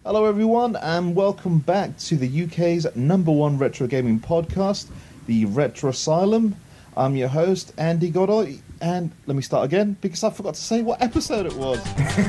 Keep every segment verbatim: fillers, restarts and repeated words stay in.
Hello everyone and welcome back to the U K's number one retro gaming podcast, the Retro Asylum. I'm your host, Andy Godoy, and let me start again because I forgot to say what episode it was.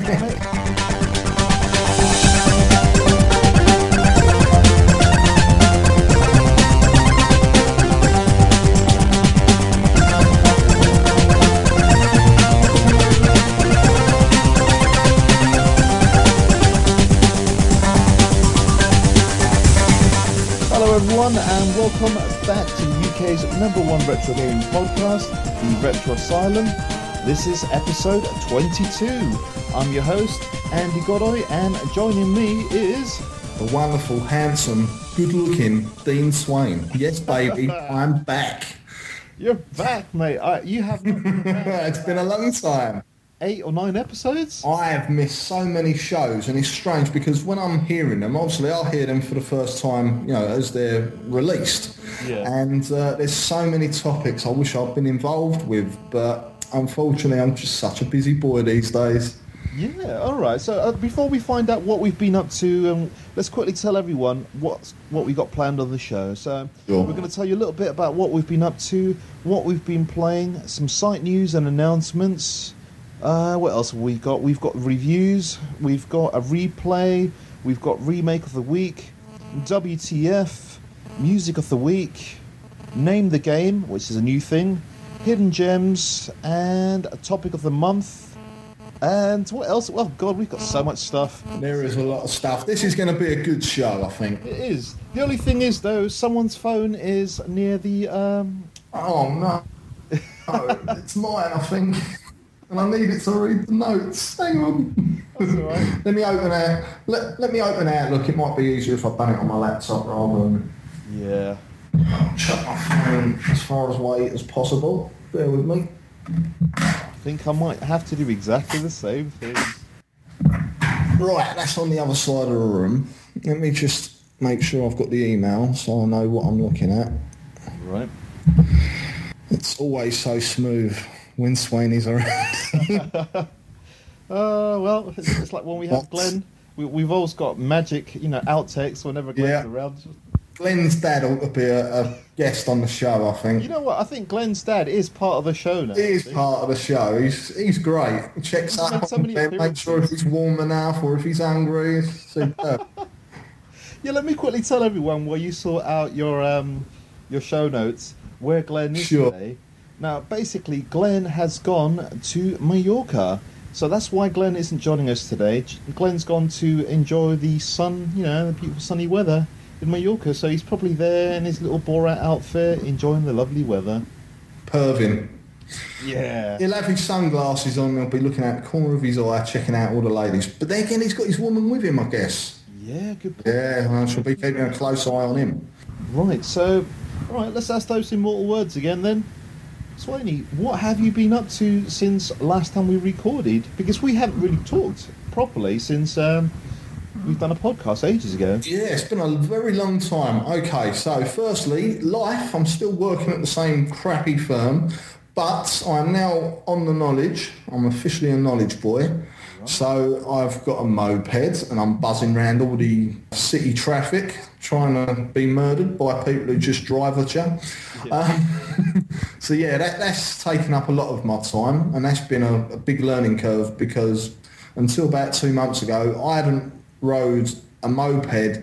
Hello everyone and welcome back to the U K's number one retro gaming podcast, the Retro Asylum. This is episode twenty-two. I'm your host, Andy Godoy, and joining me is... the wonderful, handsome, good-looking Dean Swain. Yes, baby, I'm back. You're back, mate. I, you have not been back. It's been a long time. Eight or nine episodes? I have missed so many shows, and it's strange because when I'm hearing them, obviously I'll hear them for the first time, you know, as they're released. Yeah. And uh, there's so many topics I wish I'd been involved with, but unfortunately I'm just such a busy boy these days. Yeah, all right. So uh, before we find out what we've been up to, um, let's quickly tell everyone what's, what we got planned on the show. So Sure. we're going to tell you a little bit about what we've been up to, what we've been playing, some site news and announcements. Uh, what else have we got? We've got reviews, we've got a replay, we've got remake of the week, W T F, music of the week, name the game, which is a new thing, hidden gems, and a topic of the month. And what else? Well, God, we've got so much stuff. There is a lot of stuff. This is going to be a good show, I think. It is. The only thing is, though, someone's phone is near the... Um... Oh, no. Oh, it's mine, I think. And I need it to read the notes. Hang on. That's all right. let me open out. Let, let me open Outlook. It might be easier if I've done it on my laptop rather than Yeah. chuck my phone as far away as possible. Bear with me. I think I might have to do exactly the same thing. Right, that's on the other side of the room. Let me just make sure I've got the email so I know what I'm looking at. Right. It's always so smooth when Swain is around. Uh, well, it's, it's like when we have What? Glenn. We, we've always got magic, you know, outtakes whenever Glenn's Yeah. around. Glenn's dad ought to be a, a guest on the show, I think. You know what? I think Glenn's dad is part of the show now. He is see? part of the show. He's he's great. He checks He's up made so on many them, make sure if he's warm enough or if he's hungry. It's superb. Yeah, let me quickly tell everyone where you sort out your um your show notes where Glenn is Sure. today. Now, basically, Glenn has gone to Mallorca, so that's why Glenn isn't joining us today. Glenn's gone to enjoy the sun, you know, the beautiful sunny weather in Mallorca. So he's probably there in his little Borat outfit, enjoying the lovely weather. Pervin. Yeah. He'll have his sunglasses on and he'll be looking out the corner of his eye, checking out all the ladies. But then again, he's got his woman with him, I guess. Yeah, good point. Yeah, I shall be keeping a close eye on him. Right, so, all right, let's ask those immortal words again then. Swaney, what have you been up to since last time we recorded? Because we haven't really talked properly since um, we've done a podcast ages ago. Yeah, it's been a very long time. Okay, so firstly, life. I'm still working at the same crappy firm, but I'm now on the knowledge. I'm officially a knowledge boy. So I've got a moped and I'm buzzing around all the city traffic trying to be murdered by people who just drive at you. Yeah. Um, so yeah, that, that's taken up a lot of my time and that's been a, a big learning curve because until about two months ago I hadn't rode a moped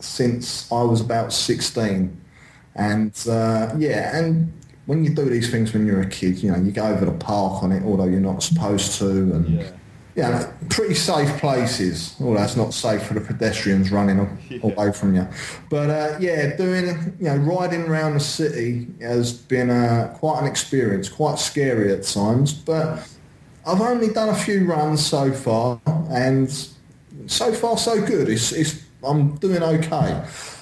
since I was about sixteen. And uh, yeah, and when you do these things when you're a kid, you know, you go over the park on it although you're not supposed to and Yeah. yeah, pretty safe places. Although that's not safe for the pedestrians running a- Yeah. away from you. But uh, yeah, doing you know riding around the city has been uh, quite an experience, quite scary at times. But I've only done a few runs so far, and so far so good. It's, it's I'm doing okay.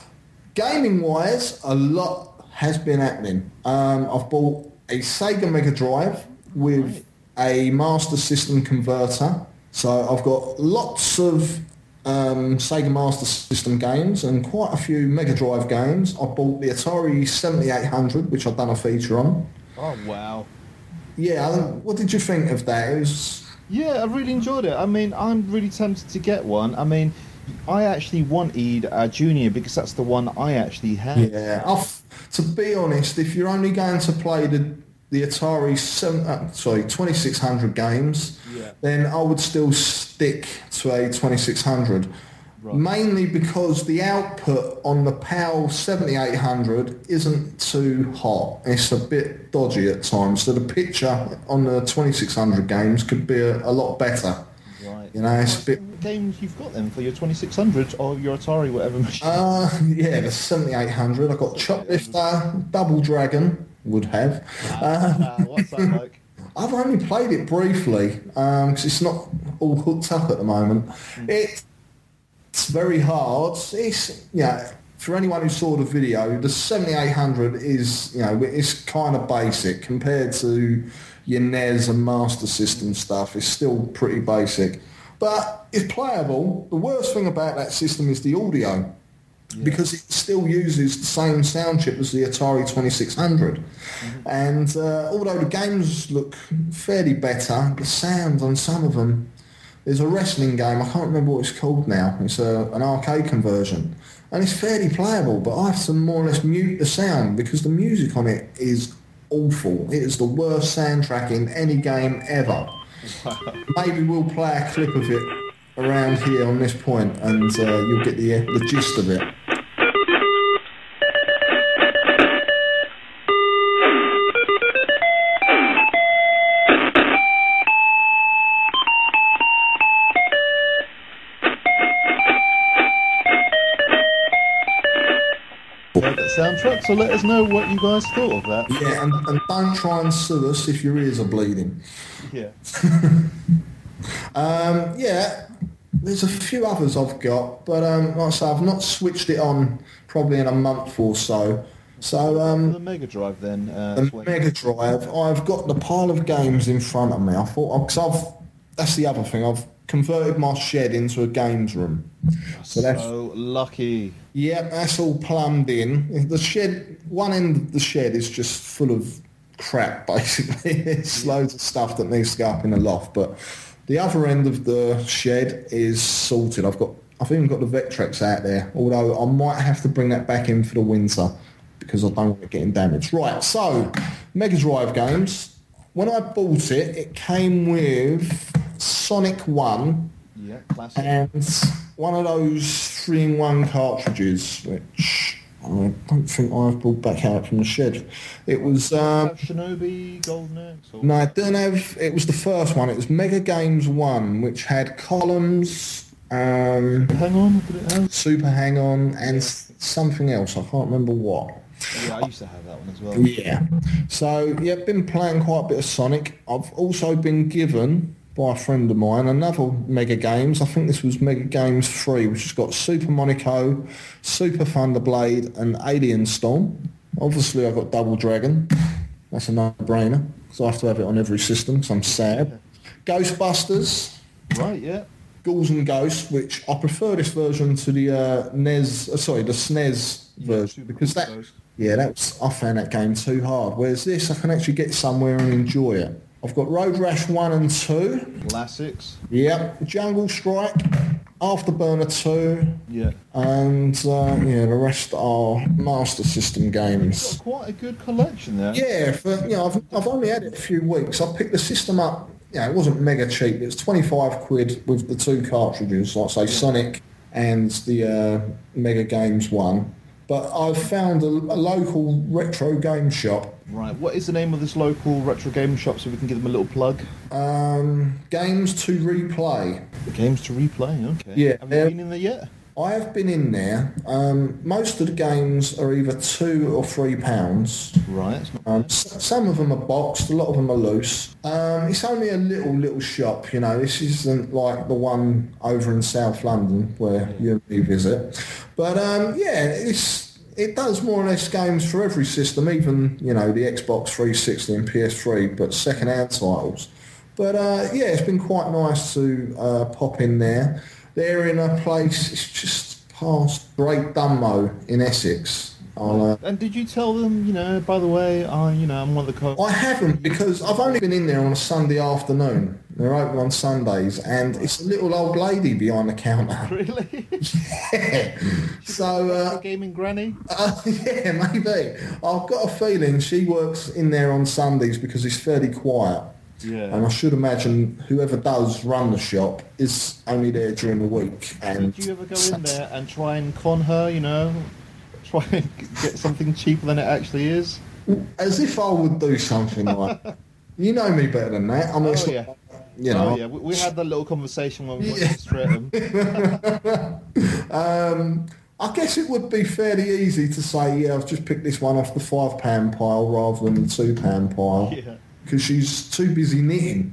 Gaming wise, a lot has been happening. Um, I've bought a Sega Mega Drive with Right. a Master System converter. So I've got lots of um, Sega Master System games and quite a few Mega Drive games. I bought the Atari seventy-eight hundred, which I've done a feature on. Oh, wow. Yeah, Alan, what did you think of that? It was Yeah, I really enjoyed it. I mean, I'm really tempted to get one. I mean, I actually wanted a Junior because that's the one I actually had. Yeah, I've, to be honest, if you're only going to play the the Atari seven, uh, sorry twenty-six hundred games, Yeah. then I would still stick to a twenty-six hundred. Right. Mainly because the output on the PAL seventy-eight hundred isn't too hot. It's a bit dodgy at times. So the picture on the twenty-six hundred games could be a, a lot better. Right. You know, it's a bit... What games you've got then for your twenty-six hundred or your Atari, whatever machine? Uh, yeah, the seventy-eight hundred. I've got Choplifter, Double Dragon, would have. Ah, what's that like? I've only played it briefly because it's not all hooked up at the moment. Mm. It, it's very hard. It's, you know, for anyone who saw the video, the seventy-eight hundred is, you know, it's kind of basic compared to your N E S and Master System stuff. It's still pretty basic. But it's playable. The worst thing about that system is the audio. Yeah. Because it still uses the same sound chip as the Atari twenty-six hundred. Mm-hmm. And uh, although the games look fairly better, the sound on some of them, there's a wrestling game, I can't remember what it's called now, it's a, an arcade conversion, and it's fairly playable, but I have to more or less mute the sound because the music on it is awful. It is the worst soundtrack in any game ever. Wow. Maybe we'll play a clip of it around here on this point and uh, you'll get the, the gist of it. Soundtrack, so let us know what you guys thought of that. Yeah, and, and don't try and sue us if your ears are bleeding. Yeah. um, yeah, there's a few others I've got, but um, like I say, I've not switched it on probably in a month or so. So um, the Mega Drive then. Uh, the Mega Drive. I've got the pile of games in front of me. I thought, because I've that's the other thing. I've converted my shed into a games room. So that's so lucky. Yeah, that's all plumbed in. The shed, one end of the shed is just full of crap, basically. It's yeah. loads of stuff that needs to go up in the loft. But the other end of the shed is sorted. I've got, I've even got the Vectrex out there, although I might have to bring that back in for the winter because I don't want it getting damaged. Right, so Mega Drive games. When I bought it, it came with Sonic one. Yeah, classic. And one of those three-in-one cartridges, which I don't think I've brought back out from the shed. It was... Um, Shinobi, Golden Axe? Or... No, I don't have... It was the first one. It was Mega Games one, which had columns... Um, Hang on, what did it have? Super Hang On, and yeah. something else. I can't remember what. Yeah, I used to have that one as well. Yeah. So, yeah, I've been playing quite a bit of Sonic. I've also been given... by a friend of mine, another Mega Games. I think this was Mega Games three, which has got Super Monaco, Super Thunderblade, and Alien Storm. Obviously, I've got Double Dragon. That's a no-brainer, because I have to have it on every system, so I'm sad. Ghostbusters. Right, yeah. Ghouls and Ghosts, which I prefer this version to the uh, N E S, uh, sorry, the S N E S yeah, version, because that, Ghost. yeah, that was, I found that game too hard. Whereas this, I can actually get somewhere and enjoy it. I've got Road Rash one and two. Classics. Yep. Jungle Strike, Afterburner two. Yeah. And, uh, yeah, the rest are Master System games. You've got quite a good collection there. Yeah, for, you know, I've, I've only had it a few weeks. I picked the system up, you know, it wasn't mega cheap. It was twenty-five quid with the two cartridges, like say yeah. Sonic and the uh, Mega Games one. But I've found a, a local retro game shop. Right. What is the name of this local retro game shop so we can give them a little plug? Um, Games to Replay. The Games to Replay, okay. Yeah. Have you um, been in there yet? I have been in there. Um, most of the games are either two or three pounds. Right. It's not um, s- some of them are boxed, a lot of them are loose. Um, it's only a little, little shop, you know. This isn't like the one over in South London where yeah. you, you visit. But um, yeah, it's it does more or less games for every system, even, you know, the Xbox three sixty and P S three, but second-hand titles. But uh, yeah, it's been quite nice to uh, pop in there. They're in a place, it's just past Great Dunmow in Essex. I'll, uh, And did you tell them, you know, by the way, uh, you know, I'm one of the co- I haven't because I've only been in there on a Sunday afternoon. They're open on Sundays, and it's a little old lady behind the counter. Really? Yeah. So, uh, gaming granny? uh, yeah, maybe. I've got a feeling she works in there on Sundays because it's fairly quiet. Yeah. And I should imagine whoever does run the shop is only there during the week. And did you ever go in there and try and con her, you know? Try and get something cheaper than it actually is? As if I would do something like that. You know me better than that. I mean, Oh, it's yeah. like, you know. Oh, yeah. We, we had that little conversation when we went Yeah. to Streatham. um, I guess it would be fairly easy to say, yeah, I've just picked this one off the five pound pile rather than the two pound pile. Yeah. Because she's too busy knitting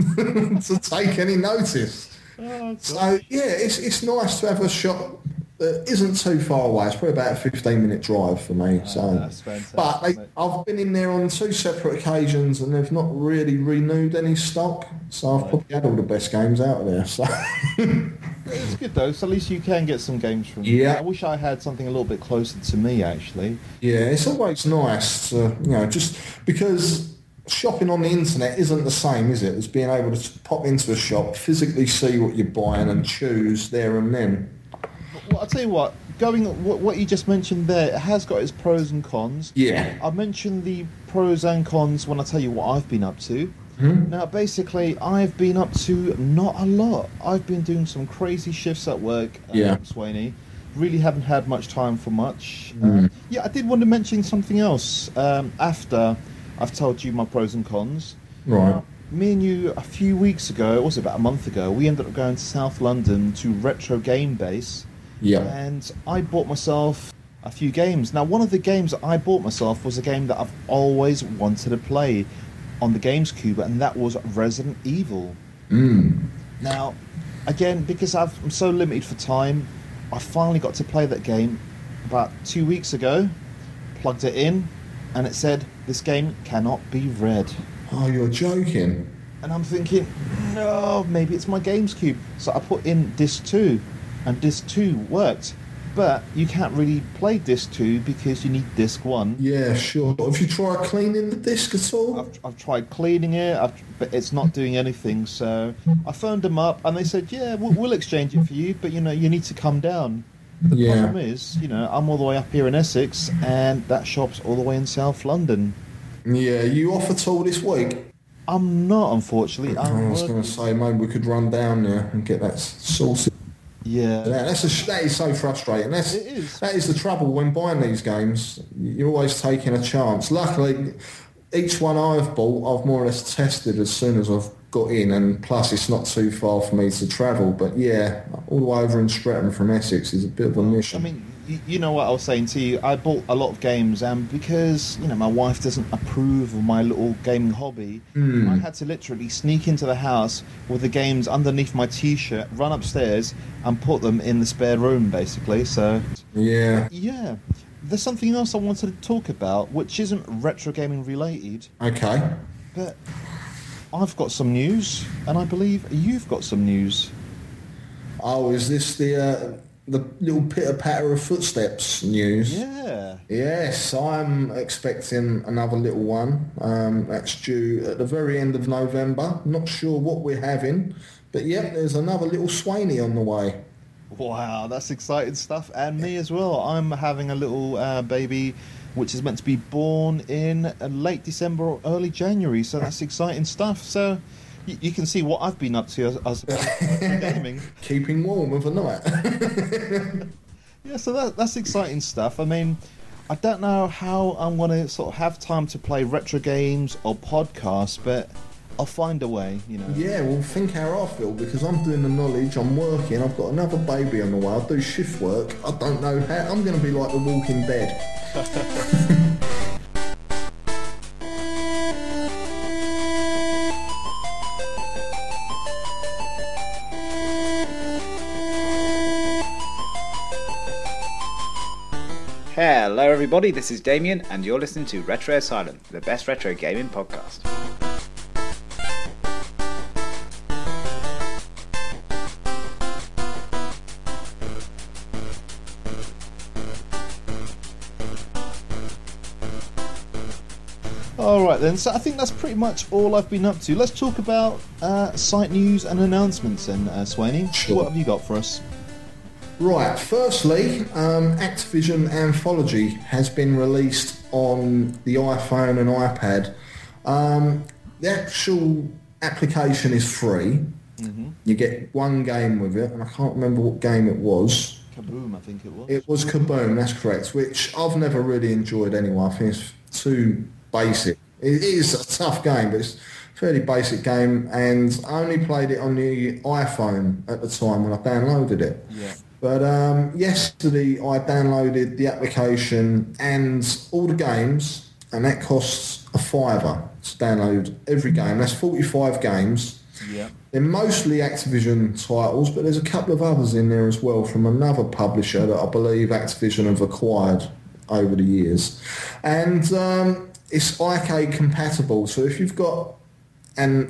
to take any notice. Oh, So yeah, it's it's nice to have a shop that isn't too far away. It's probably about a fifteen minute drive for me. Oh, so, that's fantastic, but they, mate. I've been in there on two separate occasions and they've not really renewed any stock. So I've Right. probably had all the best games out of there. So It's good though, so at least you can get some games from Yeah. I wish I had something a little bit closer to me, actually. yeah, it's always nice to, you know, just because shopping on the internet isn't the same, is it? As being able to pop into a shop, physically see what you're buying and choose there and then. Well, I'll tell you what, going what, what you just mentioned there, it has got its pros and cons. Yeah. I mentioned the pros and cons when I tell you what I've been up to. Hmm? Now, basically, I've been up to not a lot. I've been doing some crazy shifts at work, uh, Yeah. Swaney. Really haven't had much time for much. Mm. Uh, yeah, I did want to mention something else um, after I've told you my pros and cons. Right. Now, me and you, a few weeks ago, it was about a month ago, we ended up going to South London to Retro Game Base. Yeah. And I bought myself a few games. Now, one of the games that I bought myself was a game that I've always wanted to play on the Games Cube, and that was Resident Evil. Mm. Now, again, because I've, I'm so limited for time, I finally got to play that game about two weeks ago, plugged it in, and it said, this game cannot be read. Oh, you're joking. And I'm thinking, no, maybe it's my Games Cube. So I put in Disc two, and Disc two worked. But you can't really play Disc two because you need Disc one. Yeah, sure. Have you tried cleaning the disc at all? I've, I've tried cleaning it, I've, but it's not doing anything. So I phoned them up, and they said, yeah, we'll, we'll exchange it for you, but, you know, you need to come down. The Yeah. problem is, you know, I'm all the way up here in Essex, and that shop's all the way in South London. Yeah, you off at all this week? I'm not, unfortunately. I I'm was going working. to say, maybe we could run down there and get that sorted. Yeah. That, that's a, that is so frustrating. That's, It is. That is the trouble when buying these games. You're always taking a chance. Luckily, each one I've bought, I've more or less tested as soon as I've got in, and plus it's not too far for me to travel. But yeah, all the way over in Streatham from Essex is a bit of a mission. I mean, you, you know what I was saying to you. I bought a lot of games, and because you know my wife doesn't approve of my little gaming hobby, Hmm. I had to literally sneak into the house with the games underneath my T-shirt, run upstairs, and put them in the spare room, basically. So, yeah. yeah, there's something else I wanted to talk about, which isn't retro gaming related, Okay. but I've got some news, and I believe you've got some news. Oh, is this the uh, the little pitter patter of footsteps news? Yeah. Yes, I'm expecting another little one. Um, that's due at the very end of November. Not sure what we're having, but yep, there's another little Swaney on the way. Wow, that's exciting stuff. And me as well. I'm having a little uh, baby which is meant to be born in uh, late December or early January. So that's exciting stuff. So y- you can see what I've been up to as, as opposed to gaming. Keeping warm of a night. Yeah, so that, that's exciting stuff. I mean, I don't know how I'm going to sort of have time to play retro games or podcasts, but I'll find a way, you know. Yeah, well, think how I feel, because I'm doing the knowledge, I'm working, I've got another baby on the way, I do shift work, I don't know how, I'm going to be like the Walking Dead. Hello everybody, this is Damien and you're listening to Retro Asylum, the best retro gaming podcast. All right then. So I think that's pretty much all I've been up to. Let's talk about uh, site news and announcements. And uh, Swaney, Sure. what have you got for us? Right, firstly, um, Activision Anthology has been released on the iPhone and iPad. Um, the actual application is free. Mm-hmm. You get one game with it, and I can't remember what game it was. Kaboom, I think it was. It was Kaboom, that's correct, which I've never really enjoyed anyway. I think it's too basic. It is a tough game, but it's a fairly basic game, and I only played it on the iPhone at the time when I downloaded it. Yeah. But um, yesterday I downloaded the application and all the games, and that costs a fiver to download every game. That's forty-five games. Yeah. They're mostly Activision titles, but there's a couple of others in there as well from another publisher that I believe Activision have acquired over the years. And um, it's iCade compatible, so if you've got an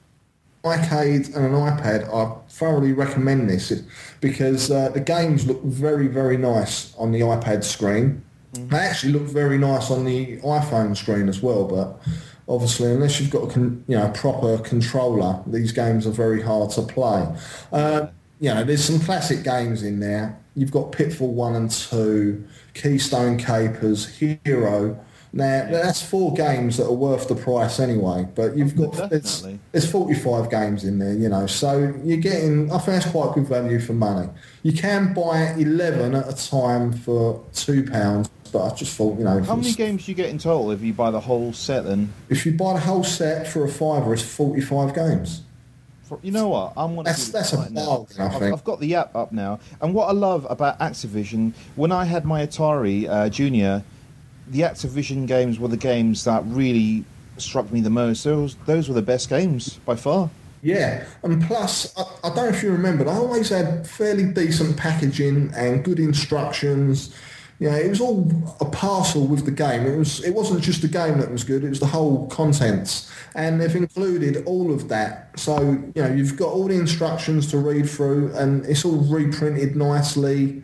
iCade and an iPad, I thoroughly recommend this because uh, the games look very, very nice on the iPad screen. Mm-hmm. They actually look very nice on the iPhone screen as well, but obviously unless you've got a con- you know, proper controller, these games are very hard to play. Uh, you know, there's some classic games in there. You've got Pitfall one and two, Keystone Capers, Hero. Now, that's four games that are worth the price anyway, but you've got, there's, there's forty-five games in there, you know, so you're getting, I think that's quite good value for money. You can buy eleven at a time for two pounds, but I just thought, you know... How many games do you get in total if you buy the whole set then? If you buy the whole set for a fiver, it's forty-five games. For, you know what? I'm gonna That's, that's a right bargain, I I've, think. I've got the app up now, and what I love about Activision, when I had my Atari uh, Junior, the Activision games were the games that really struck me the most. Those, those were the best games by far. Yeah, and plus, I, I don't know if you remember, they always had fairly decent packaging and good instructions. You know, it was all a parcel with the game. It was. It wasn't just the game that was good, it was the whole contents. And they've included all of that. So, you know, you've got all the instructions to read through and it's all reprinted nicely.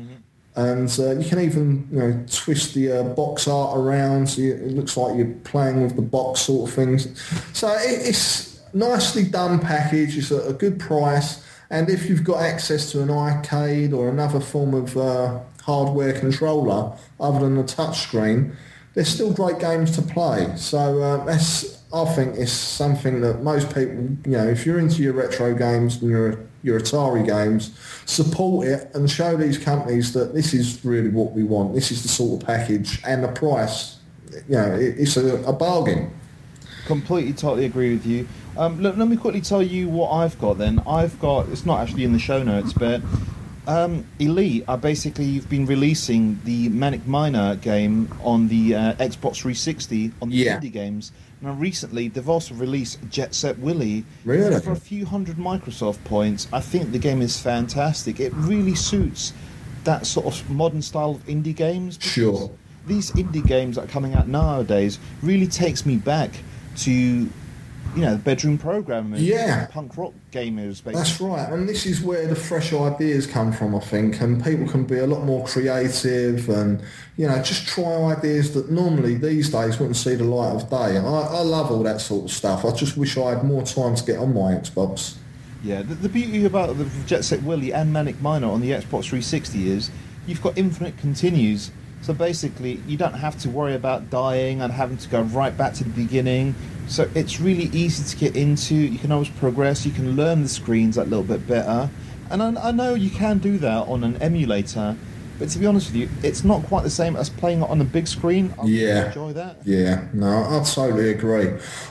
And uh, you can even, you know, twist the uh, box art around so you, it looks like you're playing with the box sort of things. So it, it's nicely done package. It's a, a good price. And if you've got access to an arcade or another form of uh, hardware controller other than the touchscreen, there's still great games to play. So uh, that's, I think, it's something that most people, you know, if you're into your retro games and your your Atari games, support it and show these companies that this is really what we want. This is the sort of package and the price. You know, it, it's a, a bargain. Completely, totally agree with you. Um, let, let me quickly tell you what I've got then. I've got, it's not actually in the show notes, but um, Elite are basically, you've been releasing the Manic Miner game on the uh, Xbox three sixty on the Yeah. indie games. Now recently they've also released Jet Set Willy Really? for a few hundred Microsoft points. I think the game is fantastic. It really suits that sort of modern style of indie games. Sure. These indie games that are coming out nowadays really takes me back to, you know, bedroom programmers, Yeah. punk rock gamers, basically. That's right, and this is where the fresh ideas come from, I think, and people can be a lot more creative and, you know, just try ideas that normally these days wouldn't see the light of day. I, I love all that sort of stuff. I just wish I had more time to get on my Xbox. Yeah, the, the beauty about the Jet Set Willy and Manic Miner on the Xbox three sixty is you've got infinite continues. So basically, you don't have to worry about dying and having to go right back to the beginning. So it's really easy to get into. You can always progress. You can learn the screens a little bit better. And I, I know you can do that on an emulator, but to be honest with you, it's not quite the same as playing it on a big screen. I really Yeah. enjoy that. Yeah, no, I totally agree.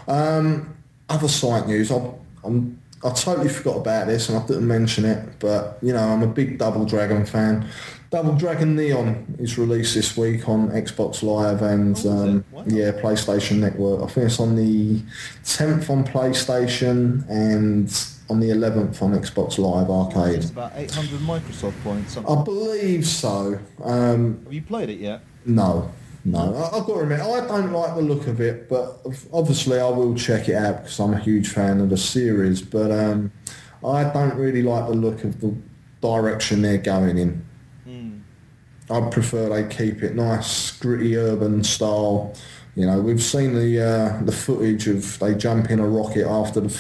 Um, other site news, I, I'm, I totally forgot about this and I didn't mention it, but, you know, I'm a big Double Dragon fan. Double Dragon Neon is released this week on Xbox Live and Oh, is it? um, Wow. yeah, PlayStation Network. I think it's on the tenth on PlayStation and on the eleventh on Xbox Live Arcade. It's about eight hundred Microsoft points. Something. I believe so. Um, Have you played it yet? no, no. I, I've got to admit, I don't like the look of it, but obviously I will check it out because I'm a huge fan of the series. But um, I don't really like the look of the direction they're going in. Hmm. I prefer they keep it nice, gritty, urban style. You know, we've seen the uh, the footage of they jump in a rocket after the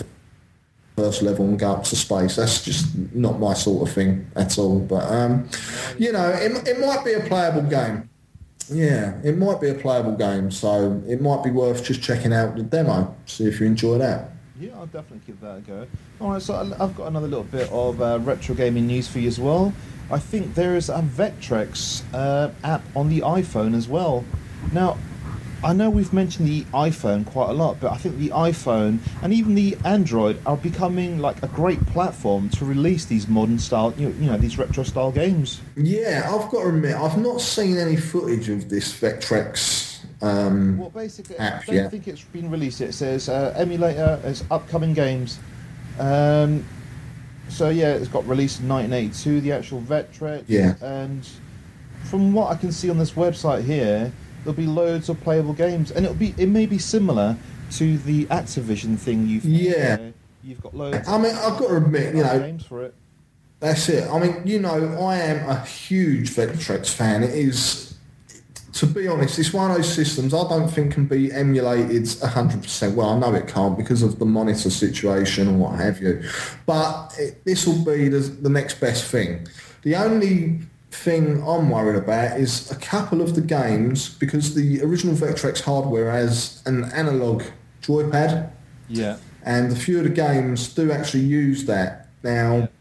first level and go up to space. That's just not my sort of thing at all. But, um, you know, it, it might be a playable game. Yeah, it might be a playable game, so it might be worth just checking out the demo, see if you enjoy that. Yeah, I'll definitely give that a go. All right, so I've got another little bit of uh, retro gaming news for you as well. I think there is a Vectrex uh, app on the iPhone as well. Now, I know we've mentioned the iPhone quite a lot, but I think the iPhone and even the Android are becoming like a great platform to release these modern style, you know, you know these retro style games. Yeah, I've got to admit, I've not seen any footage of this Vectrex um, well, basically, app I don't yet. think it's been released. It says uh, emulator as upcoming games. Um, so yeah, it's got released in nineteen eighty-two. The actual Vectrex. Yeah. And from what I can see on this website here, there'll be loads of playable games, and it'll be it may be similar to the Activision thing you've Yeah. uh, you've got loads. I mean, I've got to admit, you of know, games for it. that's it. I mean, you know, I am a huge Vectrex fan. It is, to be honest, it's one of those systems I don't think can be emulated one hundred percent. Well, I know it can't because of the monitor situation and what have you. But this will be the, the next best thing. The only thing I'm worried about is a couple of the games, because the original Vectrex hardware has an analog joypad, Yeah. and a few of the games do actually use that. Now, Yeah.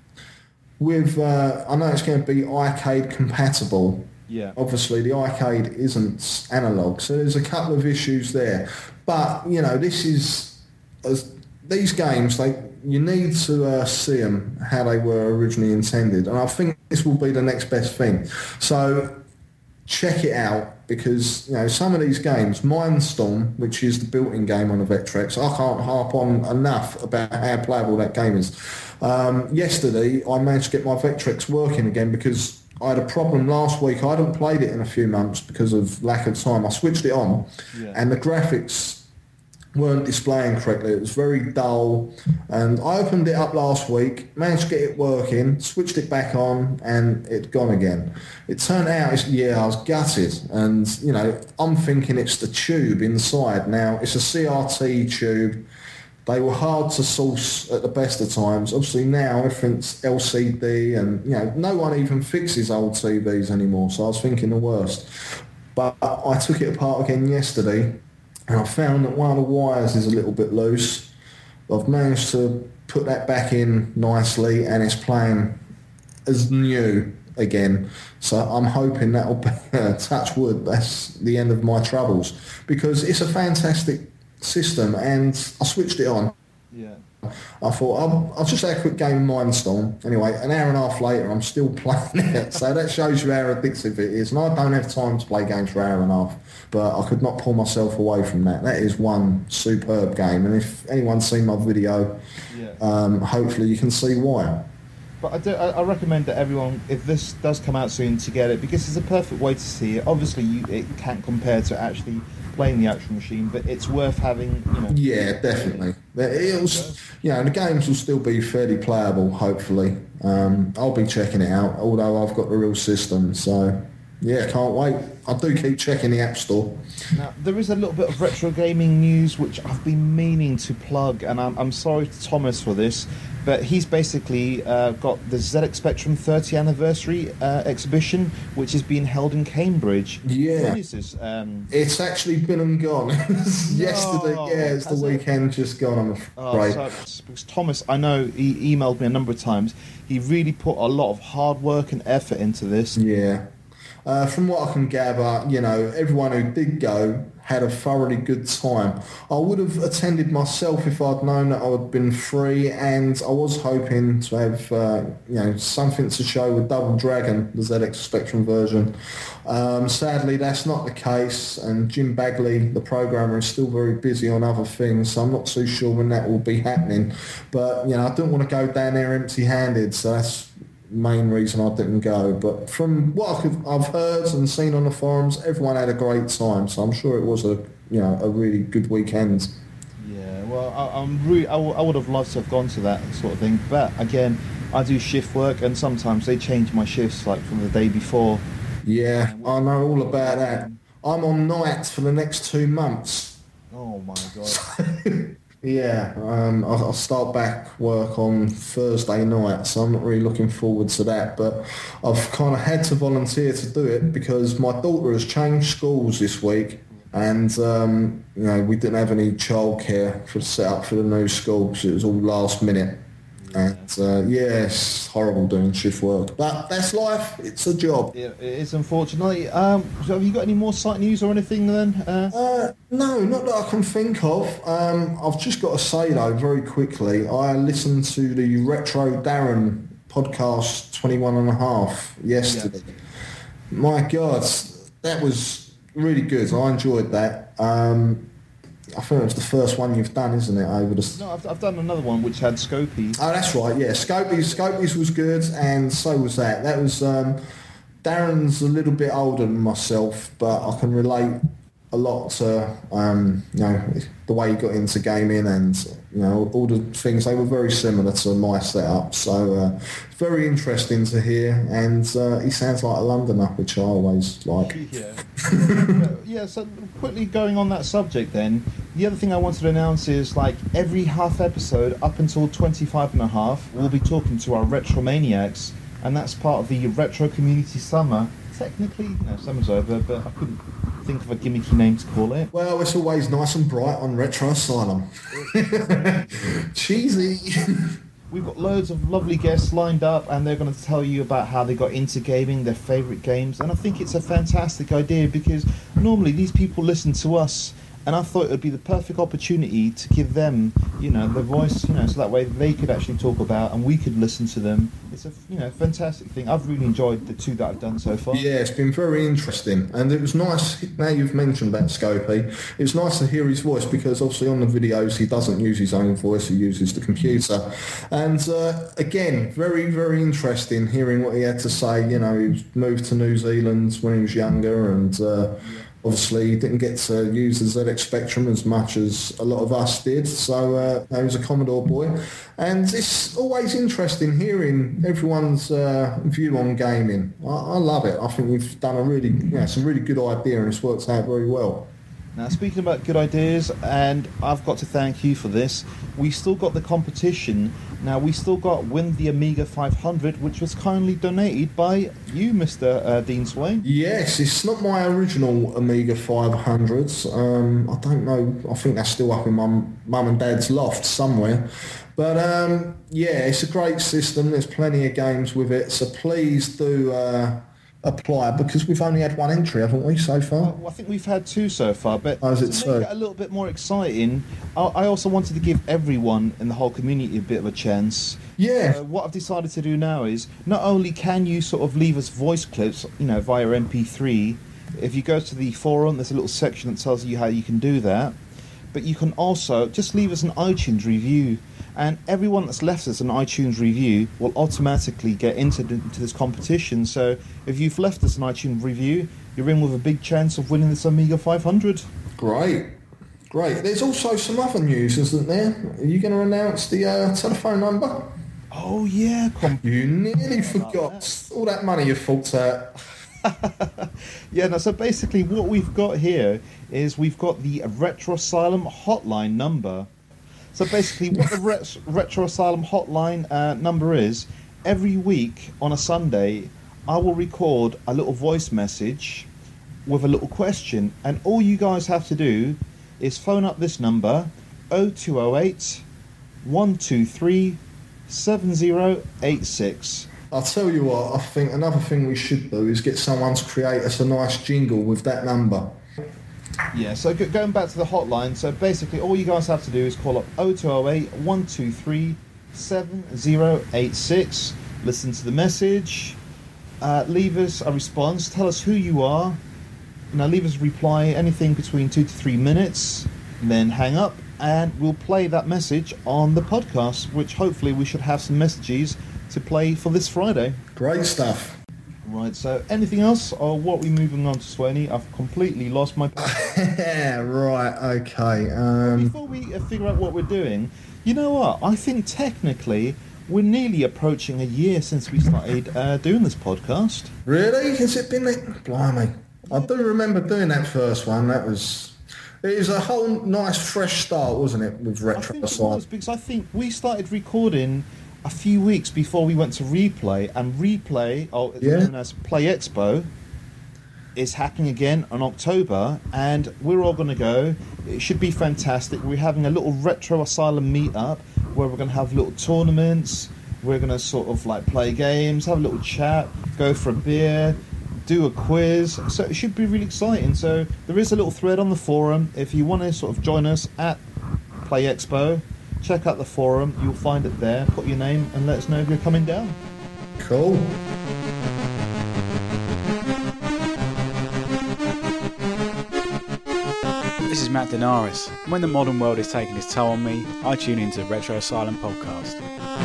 with uh, I know it's going to be arcade compatible. Yeah. Obviously, the arcade isn't analog, so there's a couple of issues there. But you know, this is as these games, they you need to uh, see them how they were originally intended, and I think this will be the next best thing. So check it out, because you know some of these games, Mindstorm, which is the built-in game on the Vectrex, I can't harp on enough about how playable that game is. Um, yesterday, I managed to get my Vectrex working again because I had a problem last week. I hadn't played it in a few months because of lack of time. I switched it on, Yeah. and the graphics weren't displaying correctly. It was very dull, and I opened it up last week, managed to get it working, switched it back on, and it'd gone again. It turned out, it's, yeah, I was gutted, and you know, I'm thinking it's the tube inside. Now, it's a C R T tube. They were hard to source at the best of times. Obviously now everything's L C D, and you know, no one even fixes old T Vs anymore, so I was thinking the worst. But I took it apart again yesterday, and I found that one of the wires is a little bit loose. I've managed to put that back in nicely, and it's playing as new again. So I'm hoping that'll be, touch wood, that's the end of my troubles, because it's a fantastic system, and I switched it on. Yeah. I thought, I'll, I'll just have a quick game of Mindstorm. Anyway, an hour and a half later, I'm still playing it. So that shows you how addictive it is. And I don't have time to play games for an hour and a half, but I could not pull myself away from that. That is one superb game. And if anyone's seen my video, Yeah. um, hopefully you can see why. But I, do, I, I recommend that everyone, if this does come out soon, to get it, because it's a perfect way to see it. Obviously, you, it can't compare to actually playing the actual machine, but it's worth having, you know. Yeah, definitely. It'll, you know, the games will still be fairly playable, hopefully. Um, I'll be checking it out, although I've got the real system, so yeah, can't wait. I do keep checking the App Store. Now, there is a little bit of retro gaming news which I've been meaning to plug, and I'm, I'm sorry to Thomas for this, but he's basically uh, got the Z X Spectrum thirtieth anniversary uh, exhibition, which is being held in Cambridge. Yeah. When is this? Um, It's actually been and gone. Yesterday, No, yeah, it's the has it? weekend just gone, I'm oh, afraid. so, because Thomas, I know he emailed me a number of times. He really put a lot of hard work and effort into this. Yeah. Uh, from what I can gather, you know, everyone who did go had a thoroughly good time. I would have attended myself if I'd known that I would have been free, and I was hoping to have, uh, you know, something to show with Double Dragon, the Z X Spectrum version. Um, sadly, that's not the case, and Jim Bagley, the programmer, is still very busy on other things, so I'm not too sure when that will be happening. But, you know, I didn't want to go down there empty-handed, so that's main reason I didn't go. But from what I could, I've heard and seen on the forums, everyone had a great time, so I'm sure it was a you know a really good weekend. Yeah, well, I, I'm really, I, w- I would have loved to have gone to that sort of thing, but again, I do shift work, and sometimes they change my shifts like from the day before. Yeah, I know all about that. I'm on nights for the next two months. Oh my god. Yeah, um, I'll, I'll start back work on Thursday night, so I'm not really looking forward to that. But I've kind of had to volunteer to do it because my daughter has changed schools this week, and um, you know we didn't have any childcare for set up for the new school because it was all last minute. And uh, yeah, it's horrible doing shift work, but that's life. It's a job. It, it is, unfortunately. Um, so have you got any more site news or anything then? Uh, Uh, no, not that I can think of. Um, I've just got to say though, very quickly, I listened to the Retro Darren podcast twenty-one and a half yesterday. Yes. My God, that was really good. I enjoyed that. Um, I think it was the first one you've done, isn't it? Over the. No, I've, I've done another one which had Scopy. Oh, that's right. Yeah, Scopey's Scopey's was good, and so was that. That was um, Darren's a little bit older than myself, but I can relate a lot to um, you know the way he got into gaming and you know all the things. They were very similar to my setup, so uh, very interesting to hear. And uh, he sounds like a Londoner, which I always like. Yeah. Yeah, so quickly going on that subject then, the other thing I wanted to announce is like every half episode up until twenty-five and a half, we'll be talking to our Retromaniacs, and that's part of the Retro Community Summer. Technically, no, summer's over, but I couldn't think of a gimmicky name to call it. Well, it's always nice and bright on Retro Asylum. Cheesy. We've got loads of lovely guests lined up, and they're going to tell you about how they got into gaming, their favourite games, and I think it's a fantastic idea because normally these people listen to us, and I thought it would be the perfect opportunity to give them, you know, their voice, you know, so that way they could actually talk about and we could listen to them. It's a, you know, fantastic thing. I've really enjoyed the two that I've done so far. Yeah, it's been very interesting, and it was nice. Now you've mentioned that Scopey, it's nice to hear his voice because obviously on the videos he doesn't use his own voice; he uses the computer. And uh, again, very very interesting hearing what he had to say. You know, he moved to New Zealand when he was younger, and uh, obviously he didn't get to use the Z X Spectrum as much as a lot of us did. So uh, he was a Commodore boy, and it's always interesting hearing everyone's uh, view on gaming. I, I love it. I think you've done a really, you know, it's a really good idea, and it's worked out very well. Now, speaking about good ideas, and I've got to thank you for this, we still got the competition. Now, we still got Win the Amiga five hundred, which was kindly donated by you, Mister Uh, Dean Swain. Yes, it's not my original Amiga five hundreds. Um, I don't know. I think that's still up in my mum and dad's loft somewhere. But um, yeah, it's a great system. There's plenty of games with it. So please do uh, apply because we've only had one entry, haven't we, so far? Well, I think we've had two so far, but Oh, is to it make so? it a little bit more exciting, I I also wanted to give everyone in the whole community a bit of a chance. Yeah. Uh, what I've decided to do now is not only can you sort of leave us voice clips, you know, via M P three. If you go to the forum, there's a little section that tells you how you can do that. But you can also just leave us an iTunes review, and everyone that's left us an iTunes review will automatically get entered into this competition. So if you've left us an iTunes review, you're in with a big chance of winning this Amiga five hundred. Great. Great. There's also some other news, isn't there? Are you going to announce the uh, telephone number? Oh yeah, com- You nearly forgot all that money you forked out. yeah. No, so basically, what we've got here is we've got the Retro Asylum hotline number. So basically, what the Ret- Retro Asylum hotline uh, number is, every week on a Sunday, I will record a little voice message with a little question, and all you guys have to do is phone up this number, oh two oh eight, one two three, seven oh eight six. I'll tell you what, I think another thing we should do is get someone to create us a nice jingle with that number. Yeah, so go- going back to the hotline, so basically all you guys have to do is call up oh two oh eight, one two three, seven oh eight six, listen to the message, uh, leave us a response, tell us who you are, now leave us a reply, anything between two to three minutes, then hang up, and we'll play that message on the podcast, which hopefully we should have some messages to play for this Friday. Great stuff. Right, so anything else, or what are we moving on to, Swaney? I've completely lost my... Yeah, right, okay. Um, Before we uh, figure out what we're doing, you know what? I think technically we're nearly approaching a year since we started uh, doing this podcast. really? Has it been that? Blimey. I do remember doing that first one. That was, it was a whole nice fresh start, wasn't it, with I Retro think it Asylum? was because I think we started recording a few weeks before we went to Replay, and Replay, or Yeah. known as Play Expo, is happening again in October, and we're all going to go. It should be fantastic. We're having a little Retro Asylum meet-up where we're going to have little tournaments. We're going to sort of like play games, have a little chat, go for a beer, do a quiz. So it should be really exciting. So there is a little thread on the forum. If you want to sort of join us at Play Expo, check out the forum. You'll find it there. Put your name and let us know if you're coming down. Cool. This is Matt Denaris. When the modern world is taking its toll on me, I tune into the Retro Asylum podcast.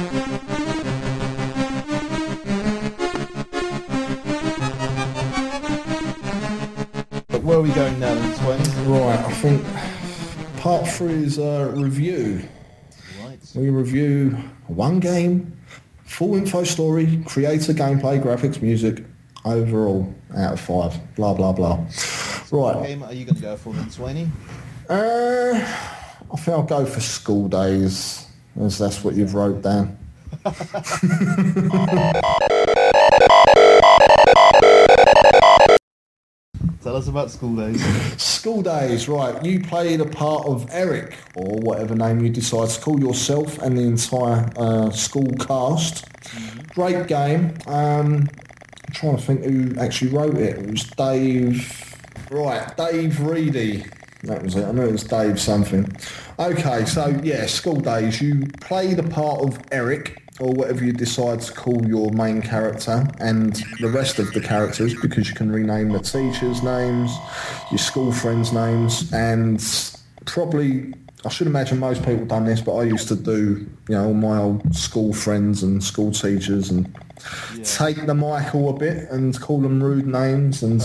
But where are we going now then, Swain? Right, I think part three is a review. Right. We review one game, full info story, creator, gameplay, graphics, music, overall out of five. Blah blah blah. What Right. game are you going to go for then, Swainy? Uh, I think I'll go for School Days, as that's what you've wrote down. Tell us about School Days. School Days, right. You played a part of Eric, or whatever name you decide to call yourself, and the entire uh, school cast. Mm-hmm. Great game. Um, I'm trying to think who actually wrote it. It was Dave... Right, Dave Reedy. That was it. I knew it was Dave something. Okay, so yeah, School Days. You play the part of Eric, or whatever you decide to call your main character, and the rest of the characters, because you can rename the teachers' names, your school friends' names, and probably, I should imagine most people done this, but I used to do, you know, all my old school friends and school teachers, and Yeah. take the Michael a bit and call them rude names, and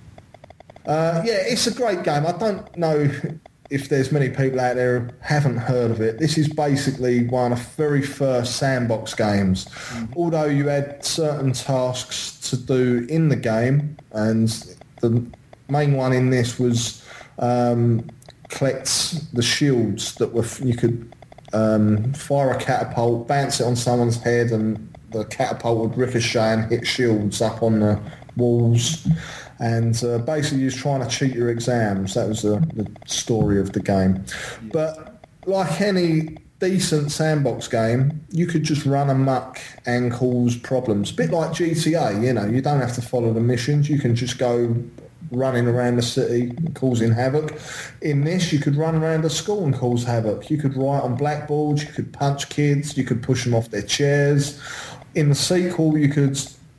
uh, yeah, it's a great game. I don't know if there's many people out there who haven't heard of it. This is basically one of the very first sandbox games. Mm-hmm. Although you had certain tasks to do in the game, and the main one in this was um, collect the shields that were, you could um, fire a catapult, bounce it on someone's head, and the catapult would ricochet and hit shields up on the walls. And uh, basically you was trying to cheat your exams. That was the, the story of the game. Yeah. But like any decent sandbox game, you could just run amok and cause problems. A bit like G T A, you know, you don't have to follow the missions. You can just go running around the city causing havoc. In this, you could run around the school and cause havoc. You could write on blackboards, you could punch kids, you could push them off their chairs. In the sequel, you could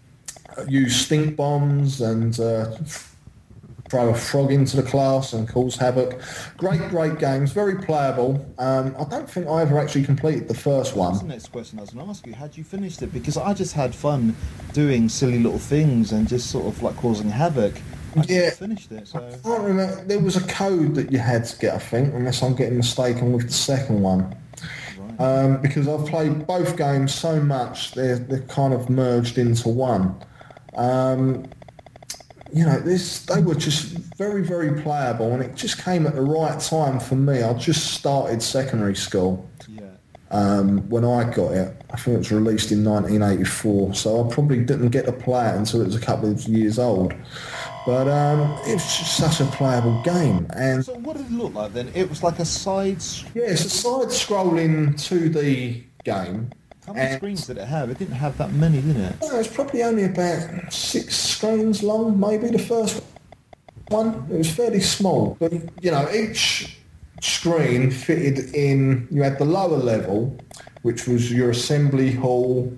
use stink bombs and uh, throw a frog into the class and cause havoc. Great, great games, very playable. Um, I don't think I ever actually completed the first one. That's the next question I was going to ask you. Had you finished it? Because I just had fun doing silly little things and just sort of like causing havoc. I yeah, just finished it. So I can't remember. There was a code that you had to get, I think, unless I'm getting mistaken with the second one. Right. Um, because I've played both games so much, they're, they're kind of merged into one. Um, you know, this they were just very, very playable, and it just came at the right time for me. I just started secondary school yeah. um, when I got it. I think it was released in nineteen eighty-four, so I probably didn't get to play it until it was a couple of years old. But um, it was just such a playable game. And so what did it look like then? It was like a side... Yeah, it's a side-scrolling two D game. How many and screens did it have? It didn't have that many, did it? No, it's probably only about six screens long, maybe the first one. It was fairly small. But, you know, each screen fitted in... You had the lower level, which was your assembly hall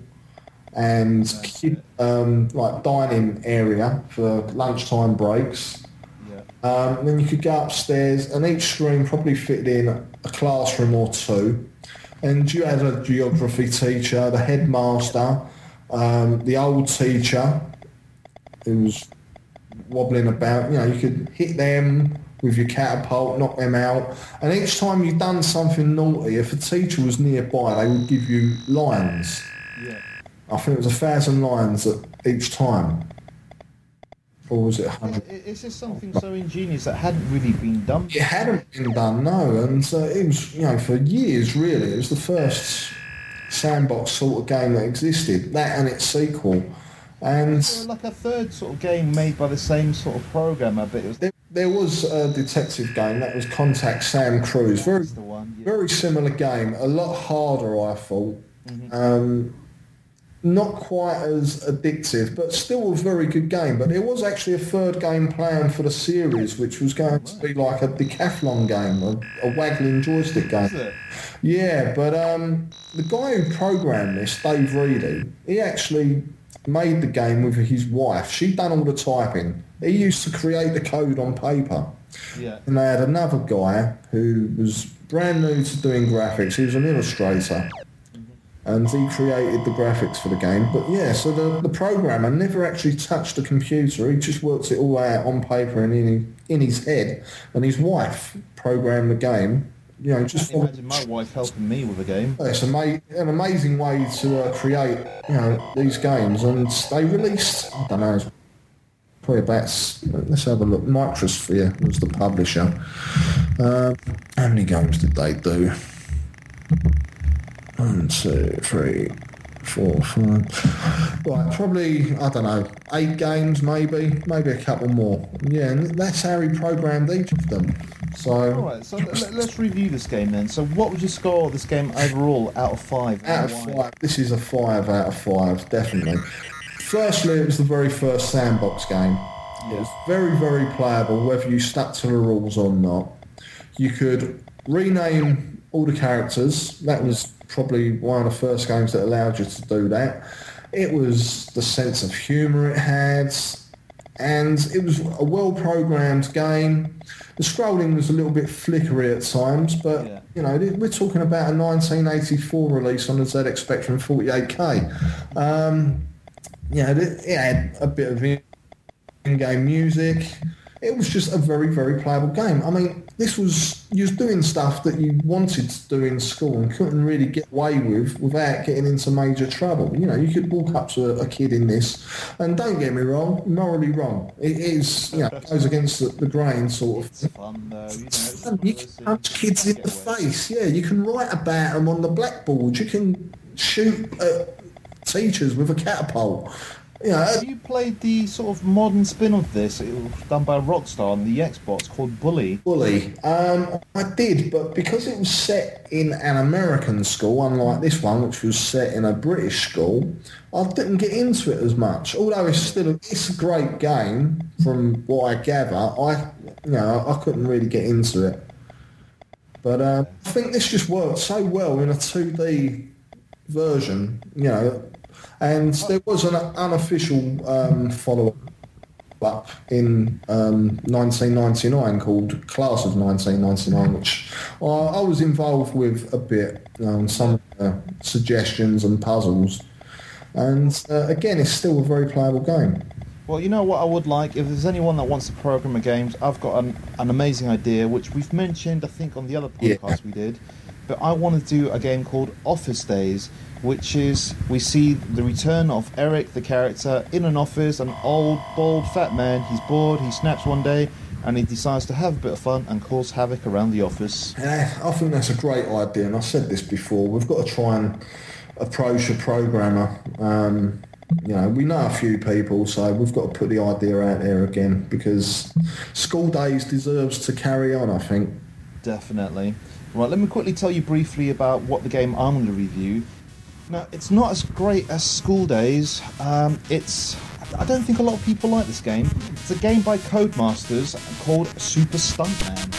and kid, um, like dining area for lunchtime breaks. Yeah. Um, then you could go upstairs, and each screen probably fitted in a classroom or two. And you had a geography teacher, the headmaster, um, the old teacher who was wobbling about. You know, you could hit them with your catapult, knock them out. And each time you'd done something naughty, if a teacher was nearby, they would give you lines. Yeah. I think it was a thousand lines at each time. or was it It- Honey? it- It's just something so ingenious that hadn't really been done. It hadn't been done, no, and uh, it was, you know, for years really. It was the first sandbox sort of game that existed. That and its sequel, and So like a third sort of game made by the same sort of programmer, but it was there, there was a detective game that was Contact Sam Cruise. Very, that's the one. Yeah. very similar game. A lot harder, I thought. Mhm. Um, not quite as addictive, but still a very good game. But there was actually a third game planned for the series, which was going to be like a decathlon game, a, a waggling joystick game. Is it? Yeah, but um, the guy who programmed this, Dave Reedy, he actually made the game with his wife. She'd done all the typing. He used to create the code on paper. Yeah. And they had another guy who was brand new to doing graphics. He was an illustrator. And he created the graphics for the game. But yeah, so the, the programmer never actually touched the computer. He just worked it all out on paper and in, in his head. And his wife programmed the game. You know, just I imagine my wife helping me with a game. it's ama- an amazing way to uh, create, you know, these games. And they released, I don't know, it's probably about, let's have a look, Microsphere was the publisher. Uh, how many games did they do? One, two, three, four, five. Right, probably, I don't know, eight games maybe, maybe a couple more. Yeah, and that's how he programmed each of them. So, Alright, so let, let's review this game then. So what would you score this game overall out of five? out of five, this is a five out of five, definitely. Firstly, it was the very first sandbox game. It was very, very playable, whether you stuck to the rules or not. You could rename all the characters. That was probably one of the first games that allowed you to do that. It was the sense of humour it had, and it was a well-programmed game. The scrolling was a little bit flickery at times, but Yeah. you know, we're talking about a nineteen eighty-four release on the Z X Spectrum forty-eight K. Um, you know, it, it had a bit of in-game music. It was just a very, very playable game. I mean, this was, you was doing stuff that you wanted to do in school and couldn't really get away with without getting into major trouble. You know, you could walk up to a, a kid in this, and don't get me wrong, morally wrong. It is, you know, it goes against the, the grain sort of. It's fun though, you know. It's And you can person- punch kids you in can the get away. face. Yeah, you can write about them on the blackboard. You can shoot at teachers with a catapult. You know, Have you played the sort of modern spin of this? It was done by Rockstar on the Xbox called Bully. Bully. Um, I did, but because it was set in an American school, unlike this one, which was set in a British school, I didn't get into it as much. Although it's still a, it's a great game, from what I gather, I you know I couldn't really get into it. But uh, I think this just worked so well in a two D version, you know. And there was an unofficial um, follow-up in um, nineteen ninety-nine called Class of nineteen ninety-nine, which I, I was involved with a bit, um, some uh, suggestions and puzzles. And uh, again, it's still a very playable game. Well, you know what I would like? If there's anyone that wants to program a games, I've got an, an amazing idea, which we've mentioned, I think, on the other podcast Yeah. we did. But I want to do a game called Office Days, which is, we see the return of Eric, the character, in an office, an old, bald, fat man. He's bored, he snaps one day, and he decides to have a bit of fun and cause havoc around the office. Yeah, I think that's a great idea, and I said this before. We've got to try and approach a programmer. Um, you know, we know a few people, so we've got to put the idea out there again, because School Days deserves to carry on, I think. Definitely. Right, let me quickly tell you briefly about what the game I'm going to review. Now, it's not as great as School Days. Um, it's... I don't think a lot of people like this game. It's a game by Codemasters called Super Stuntman.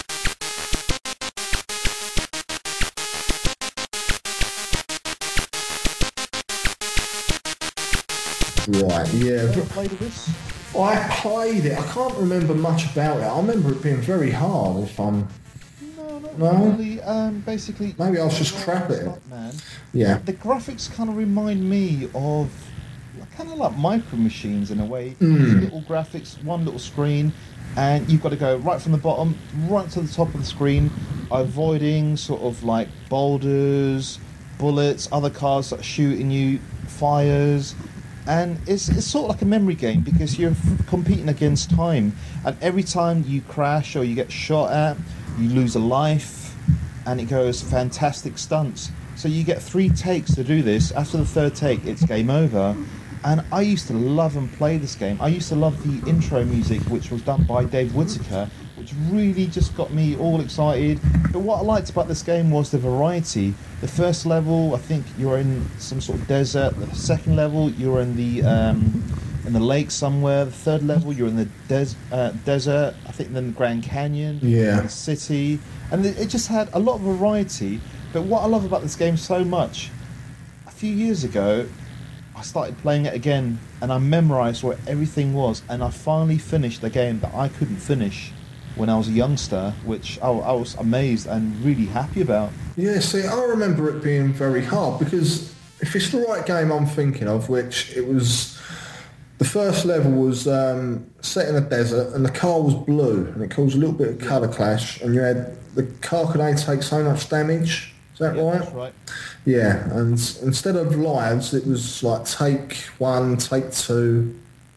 Right, yeah. Ever played of this? I played it. I can't remember much about it. I remember it being very hard, if I'm... No, not No? really. Um, basically... Maybe I was just crap at it. Stuntman. Yeah. The graphics kind of remind me of kind of like Micro Machines in a way. Mm. Little graphics, one little screen, and you've got to go right from the bottom right to the top of the screen, avoiding sort of like boulders, bullets, other cars that are shooting you, fires. And it's, it's sort of like a memory game because you're f- competing against time. And every time you crash or you get shot at, you lose a life, and it goes fantastic stunts. So you get three takes to do this. After the third take, it's game over. And I used to love and play this game. I used to love the intro music, which was done by Dave Whittaker, which really just got me all excited. But what I liked about this game was the variety. The first level, I think you're in some sort of desert. The second level, you're in the um, in the lake somewhere. The third level, you're in the des- uh, desert. I think then the Grand Canyon, Yeah. the city, and it it just had a lot of variety. But what I love about this game so much, a few years ago, I started playing it again, and I memorised where everything was, and I finally finished a game that I couldn't finish when I was a youngster, which I, I was amazed and really happy about. Yeah, see, I remember it being very hard because if it's the right game I'm thinking of, which it was, the first level was um, set in a desert and the car was blue and it caused a little bit of colour clash, and you had, the car could only take so much damage. Is that Yeah, right? that's right. Yeah, and instead of lives, it was like take one, take two.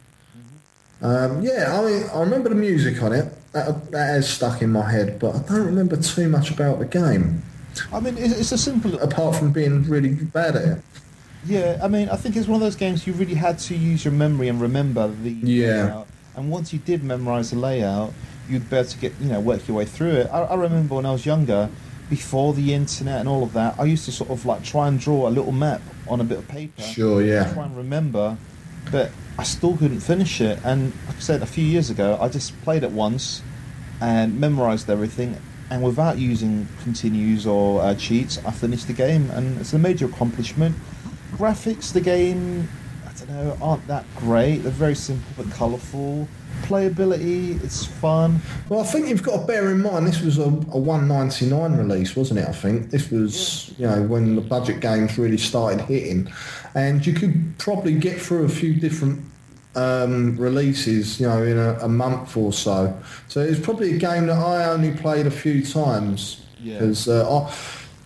Um, yeah, I mean, I remember the music on it. That, that has stuck in my head, but I don't remember too much about the game, I mean, it's, it's a simple... apart from being really bad at it. Yeah, I mean, I think it's one of those games you really had to use your memory and remember the Yeah. layout. And once you did memorise the layout, you'd be able to get, you know, work your way through it. I, I remember when I was younger, before the internet and all of that, I used to sort of like try and draw a little map on a bit of paper. Sure, yeah. Try and remember, but I still couldn't finish it. And like I said, a few years ago, I just played it once and memorised everything, and without using continues or uh, cheats, I finished the game, and it's a major accomplishment. Graphics, the game, I don't know, aren't that great. They're very simple but colourful. Playability, it's fun. Well, I think you've got to bear in mind this was a, a one ninety-nine release, wasn't it? I think this was, you know, when the budget games really started hitting, and you could probably get through a few different um, releases, you know, in a, a month or so. So it's probably a game that I only played a few times Yeah. because uh, I.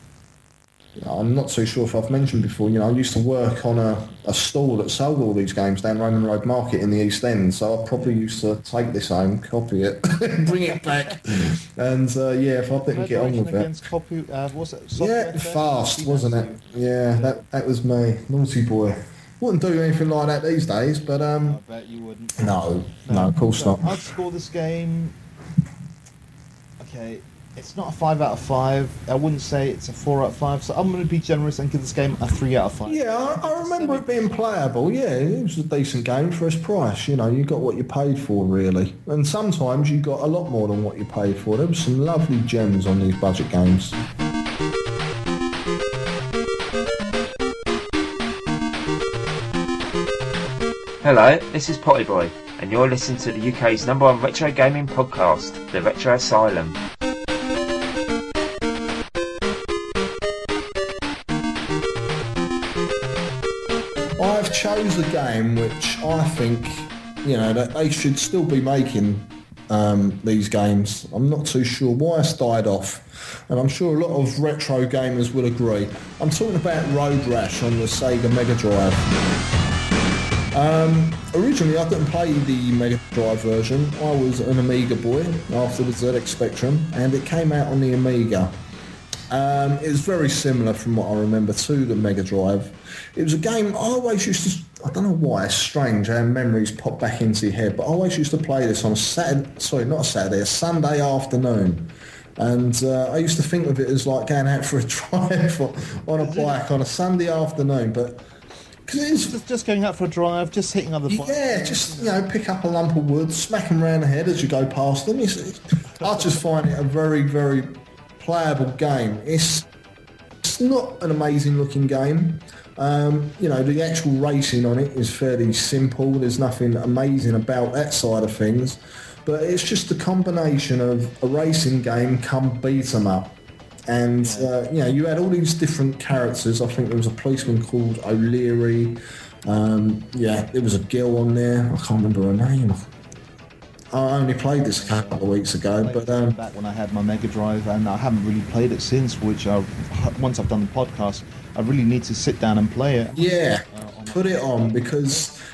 I'm not too sure if I've mentioned before, you know, I used to work on a, a stall that sold all these games down Roman Road Market in the East End, so I probably used to take this home, copy it, bring it back, and uh, yeah, if I didn't get on with it. Against copy, uh, what's it? Software Yeah, Test? fast, wasn't it? Yeah, that that was me, naughty boy. Wouldn't do anything like that these days, but I um, bet you wouldn't. no, no, of course So not. I'd score this game. Okay, it's not a five out of five. I wouldn't say it's a four out of five. So I'm going to be generous and give this game a three out of five. Yeah, I, I remember it being playable. Yeah, it was a decent game for its price. You know, you got what you paid for, really. And sometimes you got a lot more than what you paid for. There were some lovely gems on these budget games. Hello, this is Potty Boy, and you're listening to the U K's number one retro gaming podcast, The Retro Asylum. I've chose a game which I think, you know, that they should still be making um, these games. I'm not too sure why it's died off, and I'm sure a lot of retro gamers will agree. I'm talking about Road Rash on the Sega Mega Drive. Um, originally I didn't play the Mega Drive version. I was an Amiga boy after the Z X Spectrum, and it came out on the Amiga. Um, it was very similar from what I remember to the Mega Drive. It was a game I always used to, I don't know why, it's strange how memories pop back into your head, but I always used to play this on a Saturday, sorry, not a Saturday, a Sunday afternoon. And uh, I used to think of it as like going out for a drive on a bike on a Sunday afternoon, but because it is, Just, just going out for a drive, just hitting other bikes. yeah, just, you know, pick up a lump of wood, smack them round the head as you go past them. It's, I just find it a very, very playable game. It's it's not an amazing looking game. Um, you know, the actual racing on it is fairly simple. There's nothing amazing about that side of things. But it's just a combination of a racing game come beat 'em up. And, uh, you know, you had all these different characters. I think there was a policeman called O'Leary. Um, yeah, there was a girl on there. I can't remember her name. I only played this a couple of weeks ago, but um, back when I had my Mega Drive, and I haven't really played it since. Which I, once I've done the podcast, I really need to sit down and play it. yeah, put it on because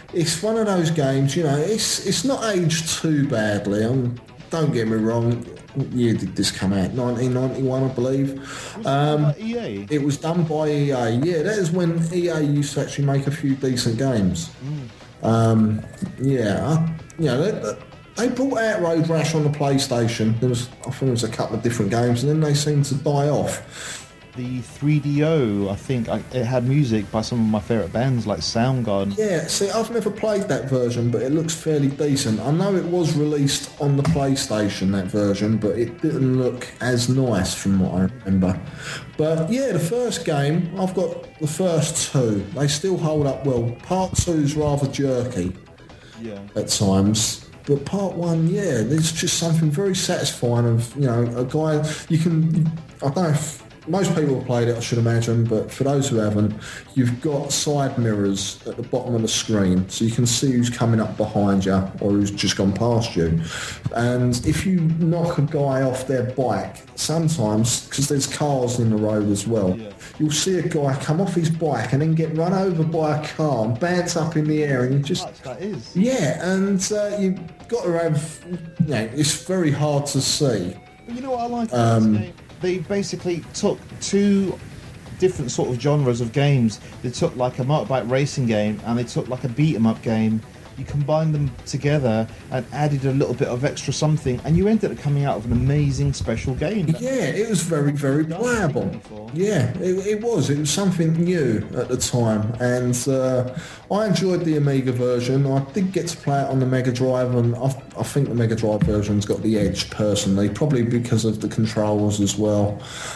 it's one of those games, you know, it's it's not aged too badly. Um, don't get me wrong, what year did this come out? nineteen ninety-one, I believe. Was Um, it E A? it was done by E A. Yeah, that is when E A used to actually make a few decent games. Mm. Um, yeah, I, you know, they, they brought out Road Rash on the PlayStation. There was, I think there was a couple of different games, and then they seemed to die off. The three D O, I think I, it had music by some of my favourite bands like Soundgarden. Yeah, see, I've never played that version, but it looks fairly decent. I know it was released on the PlayStation, that version, but it didn't look as nice from what I remember. But yeah, the first game, I've got the first two. They still hold up well. Part two's rather jerky Yeah. at times. But part one, yeah, there's just something very satisfying of, you know, a guy, you can, I don't know if most people have played it, I should imagine, but for those who haven't, you've got side mirrors at the bottom of the screen, so you can see who's coming up behind you or who's just gone past you. And if you knock a guy off their bike, sometimes, because there's cars in the road as well, Yeah. you'll see a guy come off his bike and then get run over by a car and bounce up in the air, and you just... Much that is. Yeah, and uh, you've got to have, you know, it's very hard to see. But you know what I like about Um, this game? They basically took two different sort of genres of games. They took like a motorbike racing game and they took like a beat 'em up game. You combined them together and added a little bit of extra something, and you ended up coming out with an amazing special game. Yeah, it was very, very playable. Yeah, it, it was. It was something new at the time, and uh, I enjoyed the Amiga version. I did get to play it on the Mega Drive, and I, I think the Mega Drive version's got the edge, personally, probably because of the controls as well.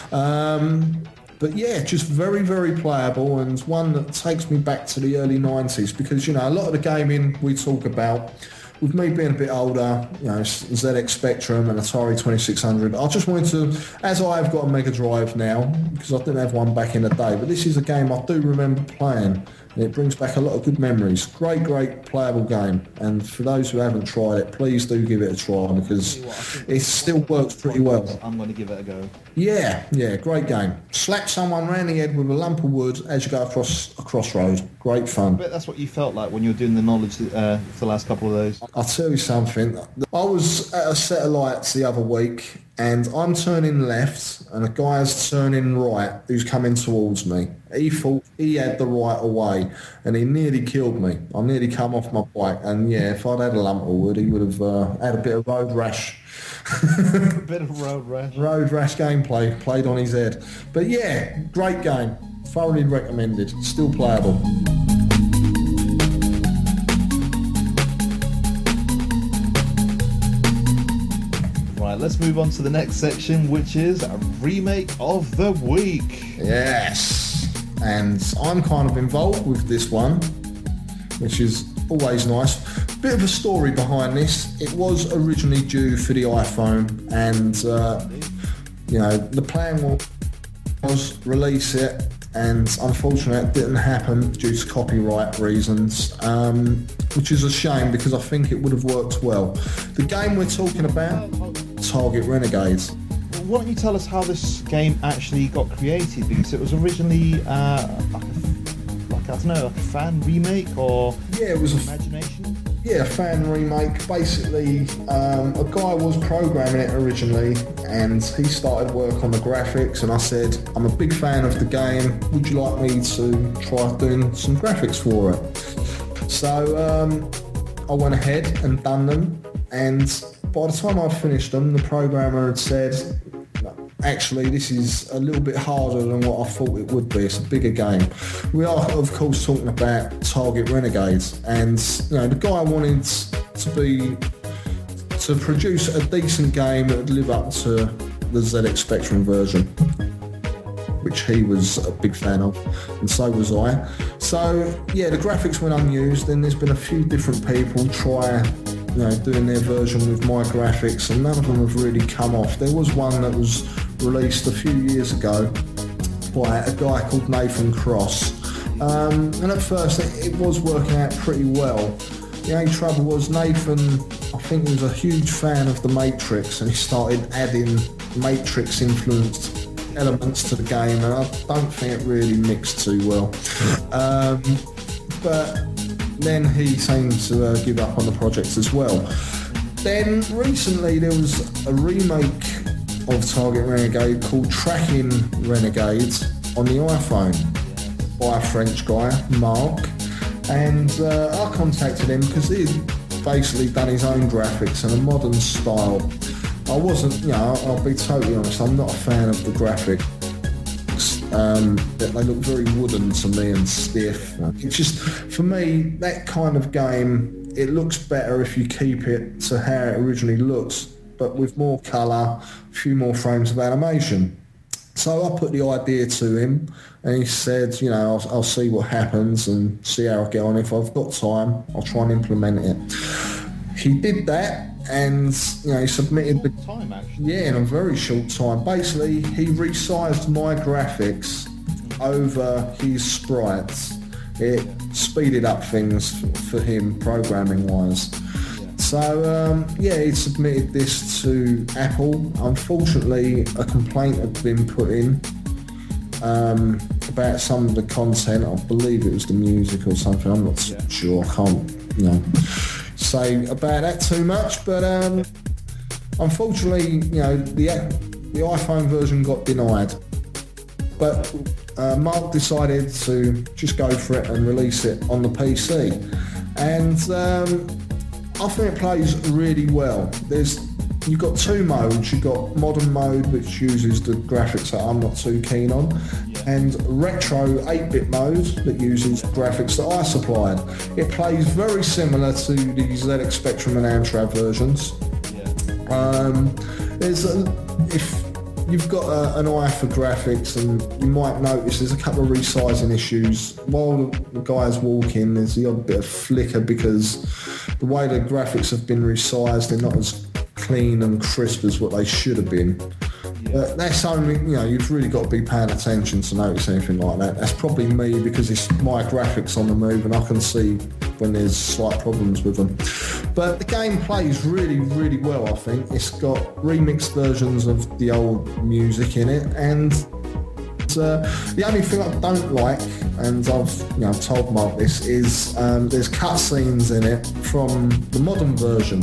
Um, But yeah, just very, very playable, and one that takes me back to the early nineties, because, you know, a lot of the gaming we talk about, with me being a bit older, you know, Z X Spectrum and Atari twenty-six hundred, I just wanted to, as I've got a Mega Drive now, because I didn't have one back in the day, but this is a game I do remember playing, and it brings back a lot of good memories. Great, great playable game, and for those who haven't tried it, please do give it a try, because it still works pretty well. I'm going to give it a go. Yeah, yeah, great game. Slap someone round the head with a lump of wood as you go across a crossroad. Great fun. I bet that's what you felt like when you were doing the knowledge uh, for the last couple of those. I'll tell you something. I was at a set of lights the other week, and I'm turning left, and a guy's turning right who's coming towards me. He thought he had the right of way, and he nearly killed me. I nearly come off my bike, and yeah, if I'd had a lump of wood, he would have uh, had a bit of road rash. A bit of road rash. Road rash gameplay played on his head. But yeah, great game. Thoroughly recommended. Still playable. Right, let's move on to the next section, which is a remake of the week. Yes. And I'm kind of involved with this one, which is always nice. Bit of a story behind this. It was originally due for the iPhone, and uh, you know, the plan was release it, and unfortunately it didn't happen due to copyright reasons, um, which is a shame, because I think it would have worked well. The game we're talking about, Target Renegades. Why don't you tell us how this game actually got created? Because it was originally uh, like, a, like, I don't know, like a fan remake or Yeah, it was a imagination? Yeah, a fan remake. Basically, um, a guy was programming it originally, and he started work on the graphics, and I said, I'm a big fan of the game, would you like me to try doing some graphics for it? So um, I went ahead and done them, and by the time I finished them, the programmer had said, actually, this is a little bit harder than what I thought it would be. It's a bigger game. We are, of course, talking about Target Renegades, and you know, the guy wanted to be to produce a decent game that would live up to the Z X Spectrum version, which he was a big fan of, and so was I. So yeah, the graphics went unused, and there's been a few different people try, you know, doing their version with my graphics, and none of them have really come off. There was one that was released a few years ago by a guy called Nathan Cross, um, and at first it, it was working out pretty well. The only trouble was Nathan, I think, was a huge fan of The Matrix, and he started adding Matrix influenced elements to the game, and I don't think it really mixed too well. Um, but then he seemed to uh, give up on the project as well. Then recently there was a remake of Target Renegade called Tracking Renegades on the iPhone by a French guy, Mark, and uh, I contacted him because he'd basically done his own graphics in a modern style. I wasn't, you know, I'll be totally honest, I'm not a fan of the graphics. Um, they look very wooden to me and stiff. It's just, for me, that kind of game, it looks better if you keep it to how it originally looks, but with more colour, a few more frames of animation. So I put the idea to him, and he said, you know, I'll, I'll see what happens and see how I get on. If I've got time, I'll try and implement it. He did that, and you know, he submitted the time actually. Yeah, in a very short time. Basically, he resized my graphics over his sprites. It speeded up things for him programming-wise. So, um, yeah, he submitted this to Apple. Unfortunately, a complaint had been put in um, about some of the content. I believe it was the music or something. I'm not yeah. sure. I can't, you know, say about that too much. But um, unfortunately, you know, the the iPhone version got denied. But uh, Mark decided to just go for it and release it on the P C. And Um, I think it plays really well. There's, you've got two modes. You've got modern mode, which uses the graphics that I'm not too keen on, yeah. and retro eight-bit mode that uses graphics that I supplied. It plays very similar to the Z X Spectrum and Amstrad versions. Yeah. Um, there's a, if you've got a, an eye for graphics, and you might notice there's a couple of resizing issues. While the guy's walking, there's the odd bit of flicker because the way the graphics have been resized, they're not as clean and crisp as what they should have been. Yeah. But that's only, you know, you've really got to be paying attention to notice anything like that. That's probably me because it's my graphics on the move and I can see when there's slight problems with them. But the game plays really, really well, I think. It's got remixed versions of the old music in it, and uh, the only thing I don't like, and I've you know told Mark this, is um, there's cutscenes in it from the modern version.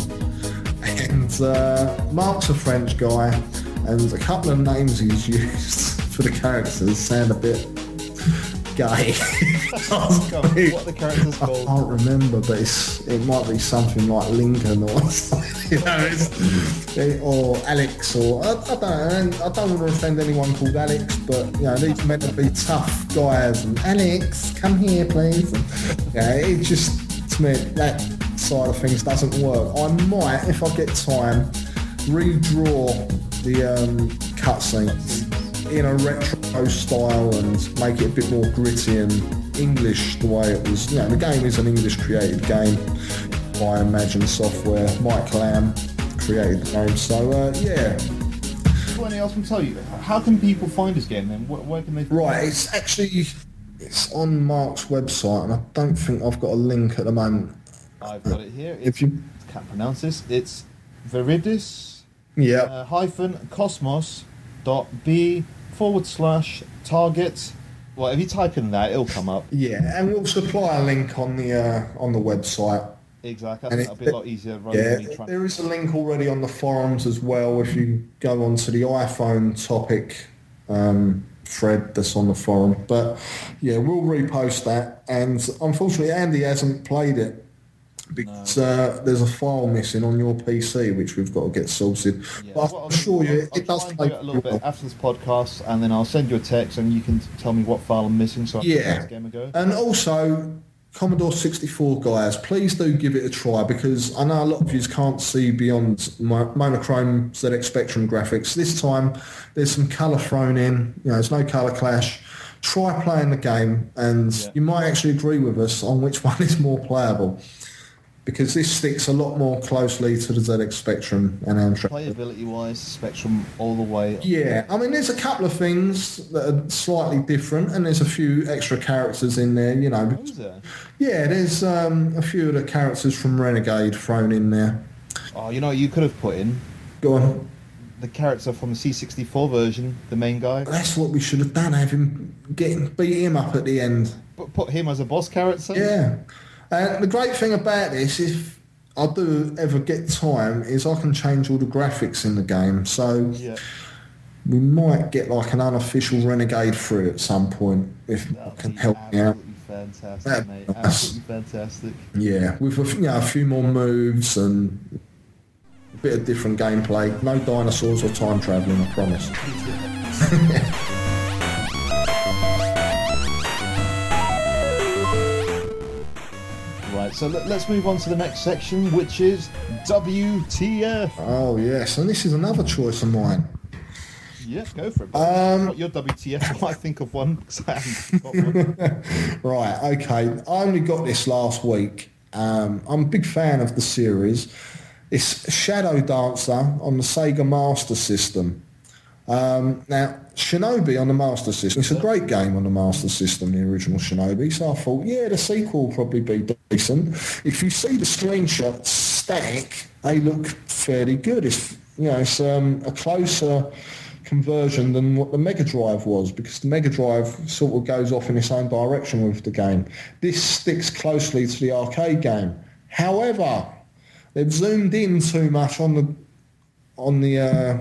And uh, Mark's a French guy, and a couple of names he's used for the characters sound a bit gay. What are the characters called? I can't remember, but it's, it might be something like Lincoln or something, you know, it's, it, or Alex, or I, I don't know. I don't want to offend anyone called Alex, but you know, these are meant to be tough guys. And Alex, come here, please. And, yeah, it just, to me, that side of things doesn't work. I might, if I get time, redraw the um, cutscenes in a retro style and make it a bit more gritty and English the way it was. You know, the game is an English created game by Imagine Software. Mike Lamb created the game, so uh, yeah. Anything else I can tell you? How can people find this game then? Where, where can they find Right, it? it's actually it's on Mark's website, and I don't think I've got a link at the moment. I've got it here. It's, if you can't pronounce this. It's Viridis yeah uh, hyphen Cosmos dot B forward slash target. Well, if you type in that, it'll come up. yeah, and we'll supply a link on the uh, on the website. Exactly. And That'll it, be a lot easier. Rather yeah, than me trying there is a link already on the forums as well. If you go onto the iPhone topic um, thread that's on the forum, but yeah, we'll repost that. And unfortunately, Andy hasn't played it because no. uh, there's a file missing on your P C, which we've got to get sorted. Yeah, but well, I'm sure you, I'll, it does I'll take try and do it a little bit after this podcast, and then I'll send you a text, and you can tell me what file I'm missing, so I can yeah. give this game a go. And also, Commodore sixty-four guys, please do give it a try, because I know a lot of you can't see beyond mo- monochrome Z X Spectrum graphics. This time, there's some colour thrown in. You know, there's no colour clash. Try playing the game, and yeah. you might actually agree with us on which one is more playable, because this sticks a lot more closely to the Z X Spectrum and Amstrad. Playability-wise, Spectrum all the way. Yeah, I mean, there's a couple of things that are slightly different, and there's a few extra characters in there, you know. Oh, is there? Yeah, there's um, a few of the characters from Renegade thrown in there. Oh, you know what you could have put in? Go on. The character from the C sixty-four version, the main guy. That's what we should have done, have him, get him, beat him up at the end. But put him as a boss character? Yeah. And the great thing about this, if I do ever get time, is I can change all the graphics in the game. So Yeah. we might get like an unofficial Renegade through at some point if That I would can be help me out. absolutely fantastic, That'd mate. be nice. Absolutely fantastic. Yeah, with a, you know, a few more moves and a bit of different gameplay. No dinosaurs or time travelling, I promise. Right, so let, let's move on to the next section, which is W T F. Oh yes, and this is another choice of mine. Yeah, go for it. Um, Not your W T F. I might think of one because I haven't got one. Right, okay. I only got this last week. Um, I'm a big fan of the series. It's Shadow Dancer on the Sega Master System. Um, now, Shinobi on the Master System, it's a great game on the Master System, the original Shinobi, so I thought, yeah, the sequel will probably be decent. If you see the screenshots static, they look fairly good. It's, you know, it's um, a closer conversion than what the Mega Drive was, because the Mega Drive sort of goes off in its own direction with the game. This sticks closely to the arcade game. However, they've zoomed in too much on the on the uh,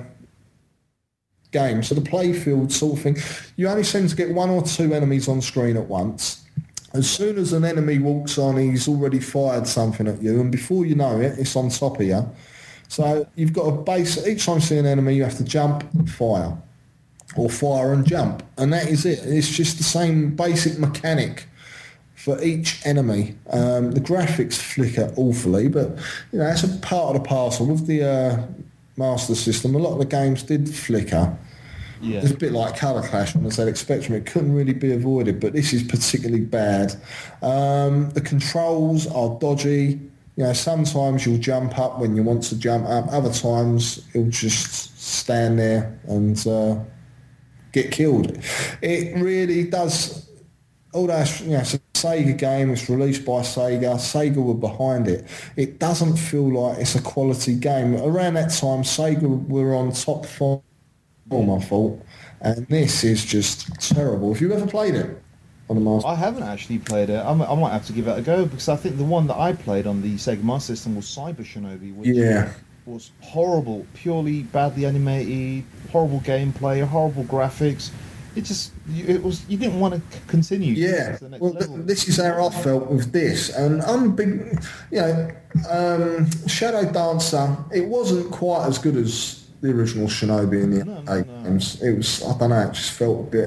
game, so the playfield sort of thing, you only seem to get one or two enemies on screen at once. As soon as an enemy walks on, he's already fired something at you, and before you know it, it's on top of you. So you've got a base, each time you see an enemy, you have to jump and fire, or fire and jump, and that is it. It's just the same basic mechanic for each enemy. Um, the graphics flicker awfully, but you know, that's a part of the parcel. With the uh, Master System, a lot of the games did flicker. Yeah. It's a bit like Colour Clash on the Z X Spectrum. It couldn't really be avoided, but this is particularly bad. Um, the controls are dodgy. You know, sometimes you'll jump up when you want to jump up. Other times it'll just stand there and uh, get killed. It really does. Although it's, you know, it's a Sega game, it's released by Sega. Sega were behind it. It doesn't feel like it's a quality game. Around that time, Sega were on top form, I thought, and this is just terrible. Have you ever played it on the Master? I haven't actually played it. I might, I might have to give it a go, because I think the one that I played on the Sega Master System was Cyber Shinobi, which Yeah. was horrible, purely badly animated, horrible gameplay, horrible graphics. It just, it was, you didn't want to continue. Yeah, to the next well, level. th- this is how I felt with this, and I'm a big, you know, um, Shadow Dancer. It wasn't quite as good as the original Shinobi in the No, no, eight no. games. It was, I don't know, it just felt a bit,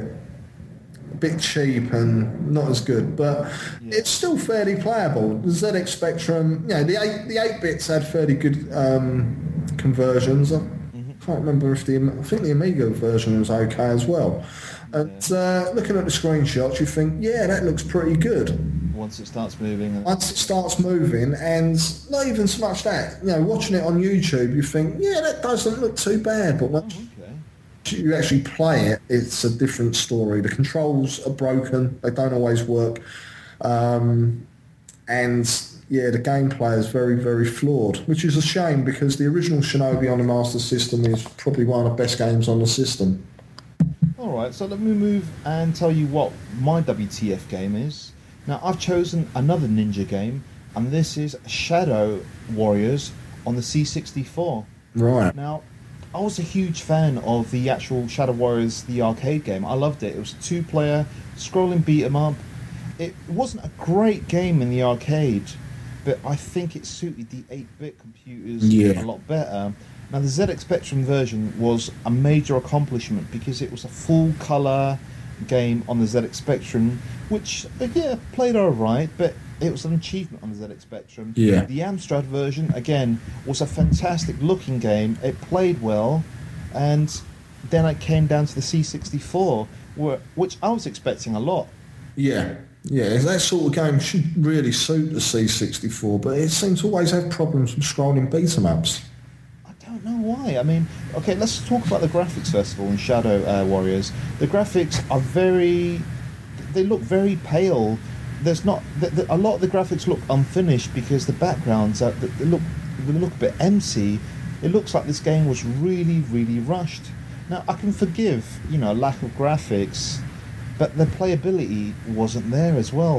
a bit cheap and not as good, but Yeah. it's still fairly playable. The Z X Spectrum, you know, the eight, the eight bits had fairly good um, conversions. I can't remember if the, I think the Amiga version was okay as well. And uh, looking at the screenshots, you think, yeah, that looks pretty good. Once it starts moving. And, Once it starts moving, and not even so much that, you know, watching it on YouTube, you think, yeah, that doesn't look too bad. But once okay. you actually play it, it's a different story. The controls are broken. They don't always work. Um, and, yeah, the gameplay is very, very flawed, which is a shame, because the original Shinobi on the Master System is probably one of the best games on the system. Alright, so let me move and tell you what my W T F game is. Now, I've chosen another ninja game, and this is Shadow Warriors on the C sixty-four. Right. Now, I was a huge fan of the actual Shadow Warriors, the arcade game. I loved it. It was a two-player, scrolling beat-em-up. It wasn't a great game in the arcade, but I think it suited the eight-bit computers Yeah. a lot better. Now, the Z X Spectrum version was a major accomplishment, because it was a full-colour game on the Z X Spectrum, which, uh, yeah, played alright, but it was an achievement on the Z X Spectrum. Yeah. The Amstrad version, again, was a fantastic-looking game. It played well, and then it came down to the C sixty-four, where, which I was expecting a lot. Yeah, yeah, that sort of game should really suit the C sixty-four, but it seems to always have problems with scrolling beat-em-ups. I don't know why. I mean, okay, let's talk about the graphics first of all in Shadow uh, Warriors. The graphics are very, they look very pale. There's not, the, the, a lot of the graphics look unfinished, because the backgrounds are, they look, they look a bit empty. It looks like this game was really, really rushed. Now, I can forgive, you know, lack of graphics, but the playability wasn't there as well.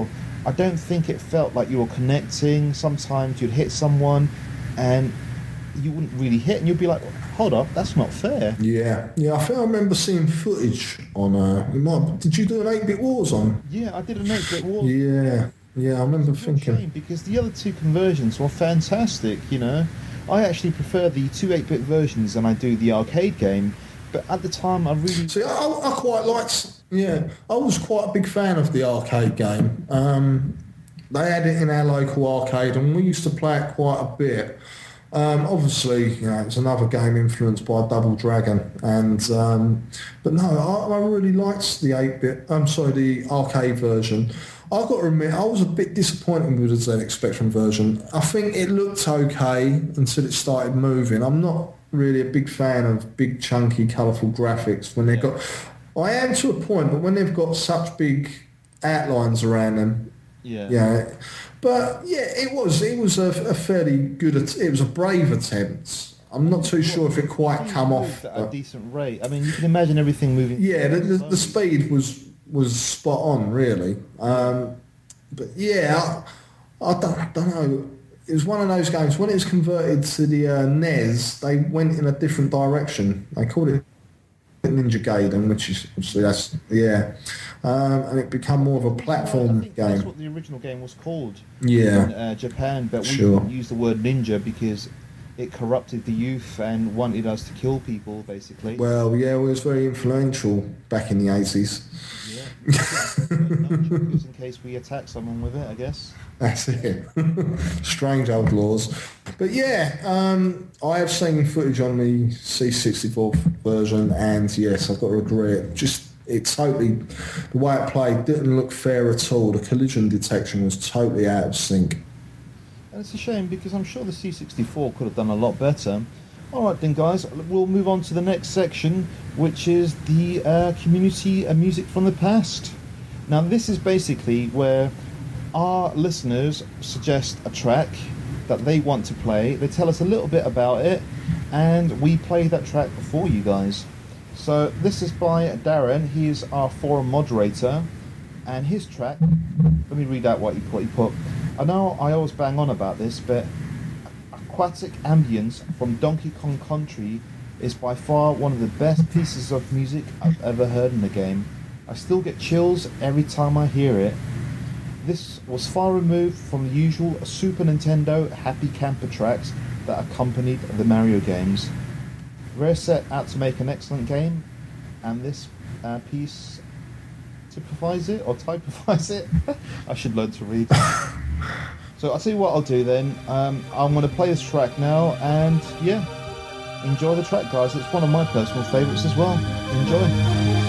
I don't think it felt like you were connecting. Sometimes you'd hit someone and you wouldn't really hit, and you'd be like, hold up, that's not fair. Yeah, yeah. I think I remember seeing footage on. Uh, you might, did you do an eight-bit Warzone? Yeah, I did a eight-bit Warzone. Yeah, yeah. I remember It's a real thinking. shame because the other two conversions were fantastic. You know, I actually prefer the two eight-bit versions than I do the arcade game. But at the time, I really See, I, I quite liked. Yeah, I was quite a big fan of the arcade game. Um, they had it in our local arcade, and we used to play it quite a bit. Um, obviously, you know, it's another game influenced by Double Dragon, and um, but no, I, I really liked the eight-bit. I'm sorry, the arcade version. I've got to admit, I was a bit disappointed with the Z X Spectrum version. I think it looked okay until it started moving. I'm not really a big fan of big, chunky, colourful graphics when they've got. I am to a point, but when they've got such big outlines around them, yeah. yeah. But yeah, it was it was a, a fairly good. att- It was a brave attempt. I'm not too sure if it quite Things come moved off. at a but- decent rate. I mean, you can imagine everything moving. yeah, the, the, the slowly. speed was was spot on, really. Um, but yeah, I, I don't, don't know. It was one of those games when it was converted to the uh, N E S. They went in a different direction. They called it Ninja Gaiden, which is obviously that's yeah, um, and it became more of a platform I think That's game. what the original game was called Yeah, in uh, Japan, but we Sure. didn't use the word ninja because it corrupted the youth and wanted us to kill people, basically. well, yeah, it was very influential back in the eighties. Yeah. Just in case we attack someone with it, I guess. That's it. Strange old laws. But yeah, um, I have seen footage on the C sixty-four version, and yes, I've got to agree. It just it totally the way it played didn't look fair at all. The collision detection was totally out of sync. And it's a shame because I'm sure the C sixty-four could have done a lot better. Alright then guys, we'll move on to the next section, which is the uh, community uh, music from the past. Now this is basically where our listeners suggest a track that they want to play, they tell us a little bit about it, and we play that track for you guys. So this is by Darren, he is our forum moderator, and his track, let me read out what he put. He put, I know I always bang on about this, but Aquatic Ambience from Donkey Kong Country is by far one of the best pieces of music I've ever heard in a game. I still get chills every time I hear it. This was far removed from the usual Super Nintendo happy camper tracks that accompanied the Mario games. Rare set out to make an excellent game, and this uh, piece typifies it, or typifies it. I should learn to read. So I'll tell you what I'll do then. Um, I'm going to play this track now, and yeah, enjoy the track, guys. It's one of my personal favourites as well. Enjoy.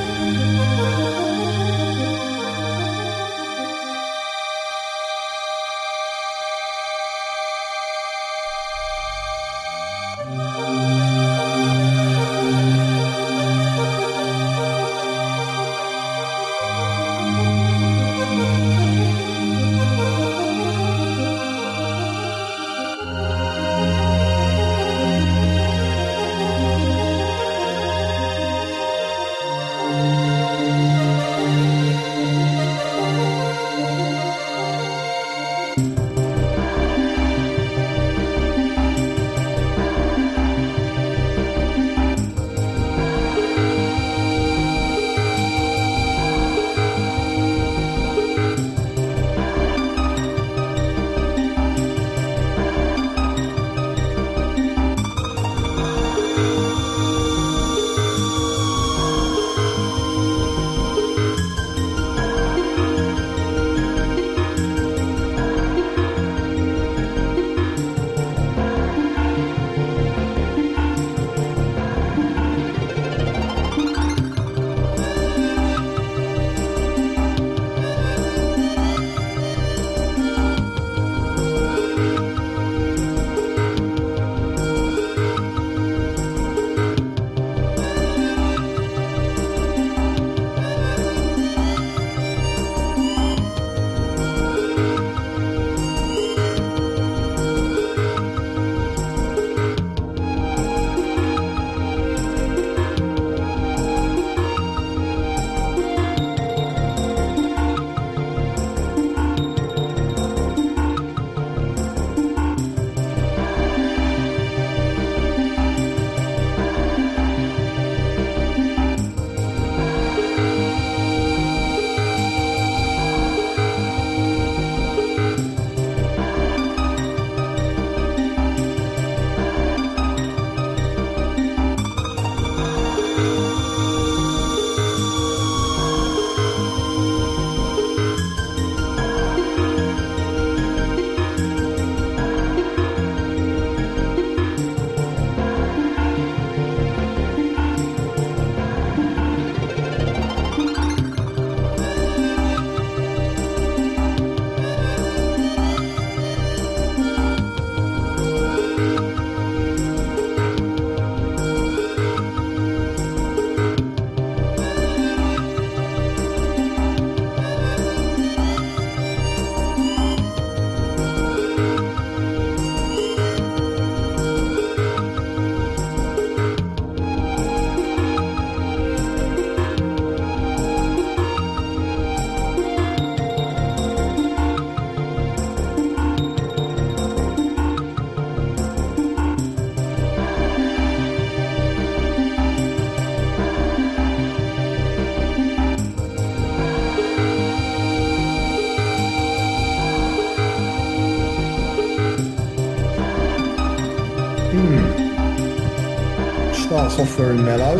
starts off very mellow.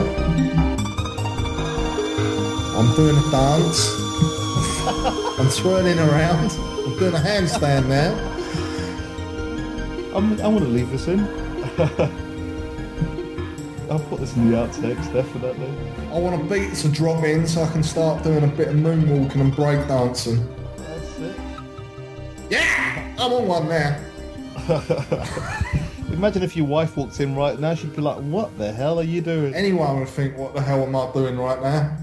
I'm doing a dance. I'm twirling around. I'm doing a handstand now. I'm, I want to leave this in. I'll put this in the outtakes, definitely. I want a beat to drop in so I can start doing a bit of moonwalking and breakdancing. That's it. Yeah! I'm on one now. Imagine if your wife walked in right now, she'd be like, what the hell are you doing? Anyone would think, what the hell am I doing right now?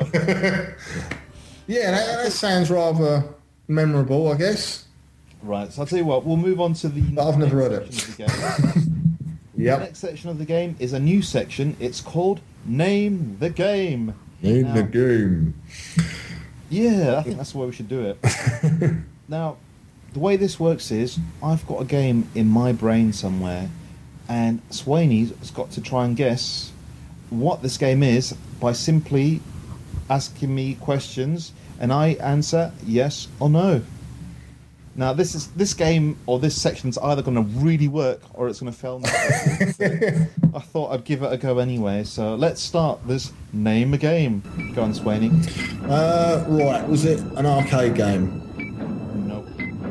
Yeah, that, that sounds rather memorable, I guess. Right, so I'll tell you what, we'll move on to the But I've never read next section of the game. The Yep. next section of the game is a new section. It's called Name the Game. In Now- the game. Yeah, I think that's the way we should do it. Now, the way this works is, I've got a game in my brain somewhere, and Swaney's got to try and guess what this game is by simply asking me questions, and I answer yes or no. Now, this is this game or this section's either going to really work or it's going to fail. So I thought I'd give it a go anyway. So let's start this Name a Game. Go on, Swaney. Uh, right, was it an arcade game? No.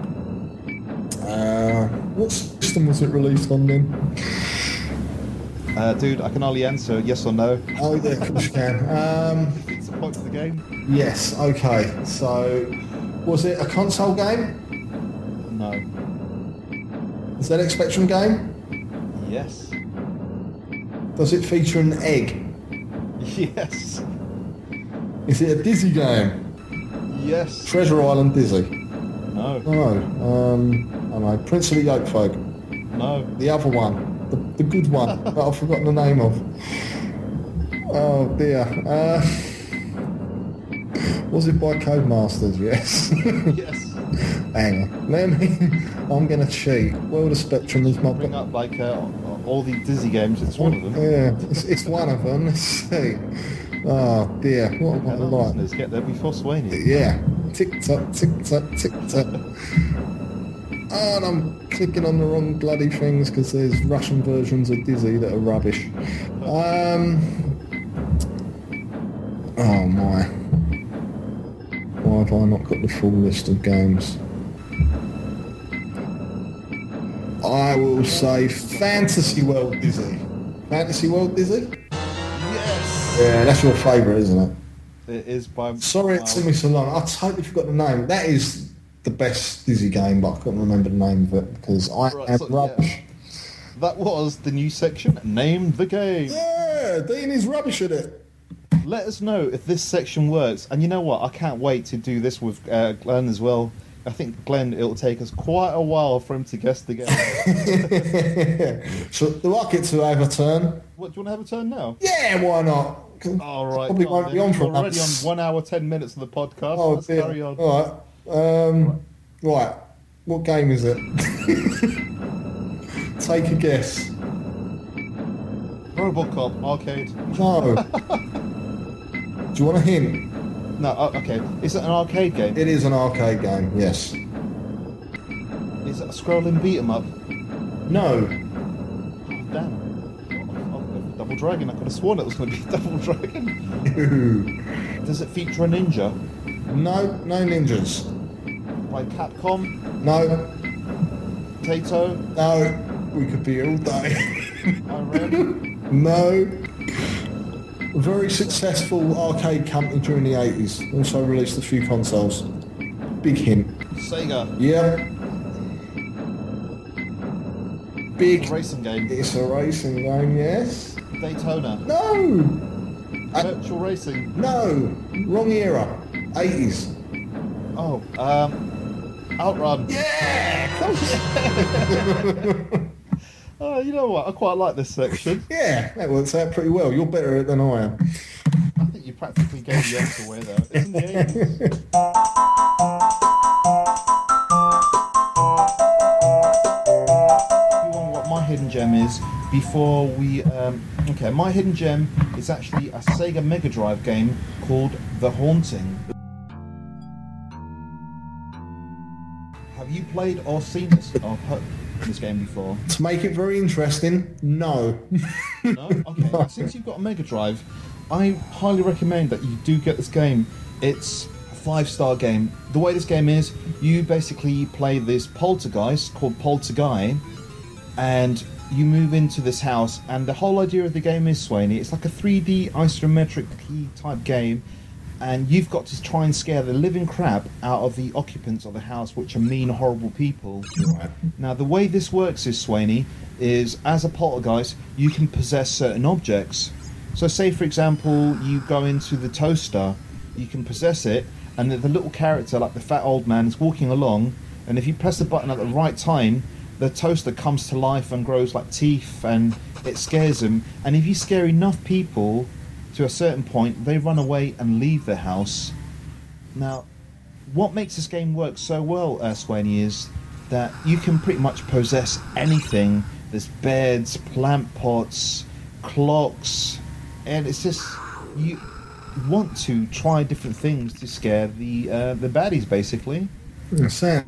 Uh, what system was it released on then? Uh, dude, I can only answer yes or no. Oh, yeah, of course you can. Um, It's the point of the game. yes, okay. So, was it a console game? No. Is that a Spectrum game? Yes. Does it feature an egg? Yes. Is it a Dizzy game? Yes. Treasure Island Dizzy? No. No. Um, I don't know. Prince of the Yoke Folk? No. The other one? The, the good one that I've forgotten the name of. Oh dear. Uh, was it by Codemasters? Yes. Yes. Hang on. Let me. I'm going to cheat. World of Spectrum is my. Bring up like uh, all the Dizzy games. It's one of them. Yeah, it's, it's one of them. Let's see. Oh dear. What am I Hello, like? listeners, get there before Swaney. Yeah. Tick tock, tick tock, tick tock. Oh, and I'm clicking on the wrong bloody things because there's Russian versions of Dizzy that are rubbish. Um. Oh my. Why have I not got the full list of games? I will say Fantasy World Dizzy. Fantasy World Dizzy? Yes. Yeah, that's your favourite, isn't it? It is by. Sorry it took me so long. I totally forgot the name. That is the best Dizzy game, but I couldn't remember the name of it because I Right, am so, rubbish. yeah. That was the new section. Name the game. Yeah, Dean is rubbish at it. Let us know if this section works. And you know what? I can't wait to do this with uh, Glenn as well. I think Glenn, it'll take us quite a while for him to guess the game. So do I get to have a turn? What, do you want to have a turn now? Yeah, why not? All right. Probably go on won't be then. on for We're already on months. one hour, ten minutes of the podcast. Oh, Let's dear. carry on. All right. Um, right. What game is it? Take a guess. Robocop arcade. No. Do you want a hint? No, uh, okay. Is it an arcade game? It is an arcade game, yes. Is it a scrolling beat 'em up? No. Oh, damn. Oh, Double Dragon. I could have sworn it was going to be Double Dragon. Does it feature a ninja? No, no ninjas. By Capcom? No, Taito? no. We could be here all day. Iran? No. A very successful arcade company during the eighties. Also released a few consoles. Big hint. Sega? Yeah. Big. A racing game? It's a racing game, yes. Daytona? No. Uh, Virtual racing? no. Wrong era. eighties. Oh, um... Outrun? Yeah. Come on. Oh, you know what? I quite like this section. Yeah, that works out pretty well. You're better at it than I am. I think you practically gave the answer away there. It's in the eighties. You want what my hidden gem is before we... Um, okay, my hidden gem is actually a Sega Mega Drive game called The Haunting. Have you played or seen this? Or heard, in this game before? To make it very interesting, no. No? Okay. No. Since you've got a Mega Drive, I highly recommend that you do get this game. It's a five-star game. The way this game is, you basically play this poltergeist called Polterguy, and you move into this house, and the whole idea of the game is, Swaney, it's like a three D isometric type game, and you've got to try and scare the living crap out of the occupants of the house, which are mean, horrible people. Right. Now, the way this works is, Swaney, is as a poltergeist, you can possess certain objects. So say, for example, you go into the toaster, you can possess it, and the, the little character, like the fat old man, is walking along, and if you press the button at the right time, the toaster comes to life and grows like teeth, and it scares them. And if you scare enough people to a certain point, they run away and leave the house. Now, what makes this game work so well, uh, Swaney, is that you can pretty much possess anything. There's beds, plant pots, clocks, and it's just, you want to try different things to scare the uh, the baddies, basically. It sounds,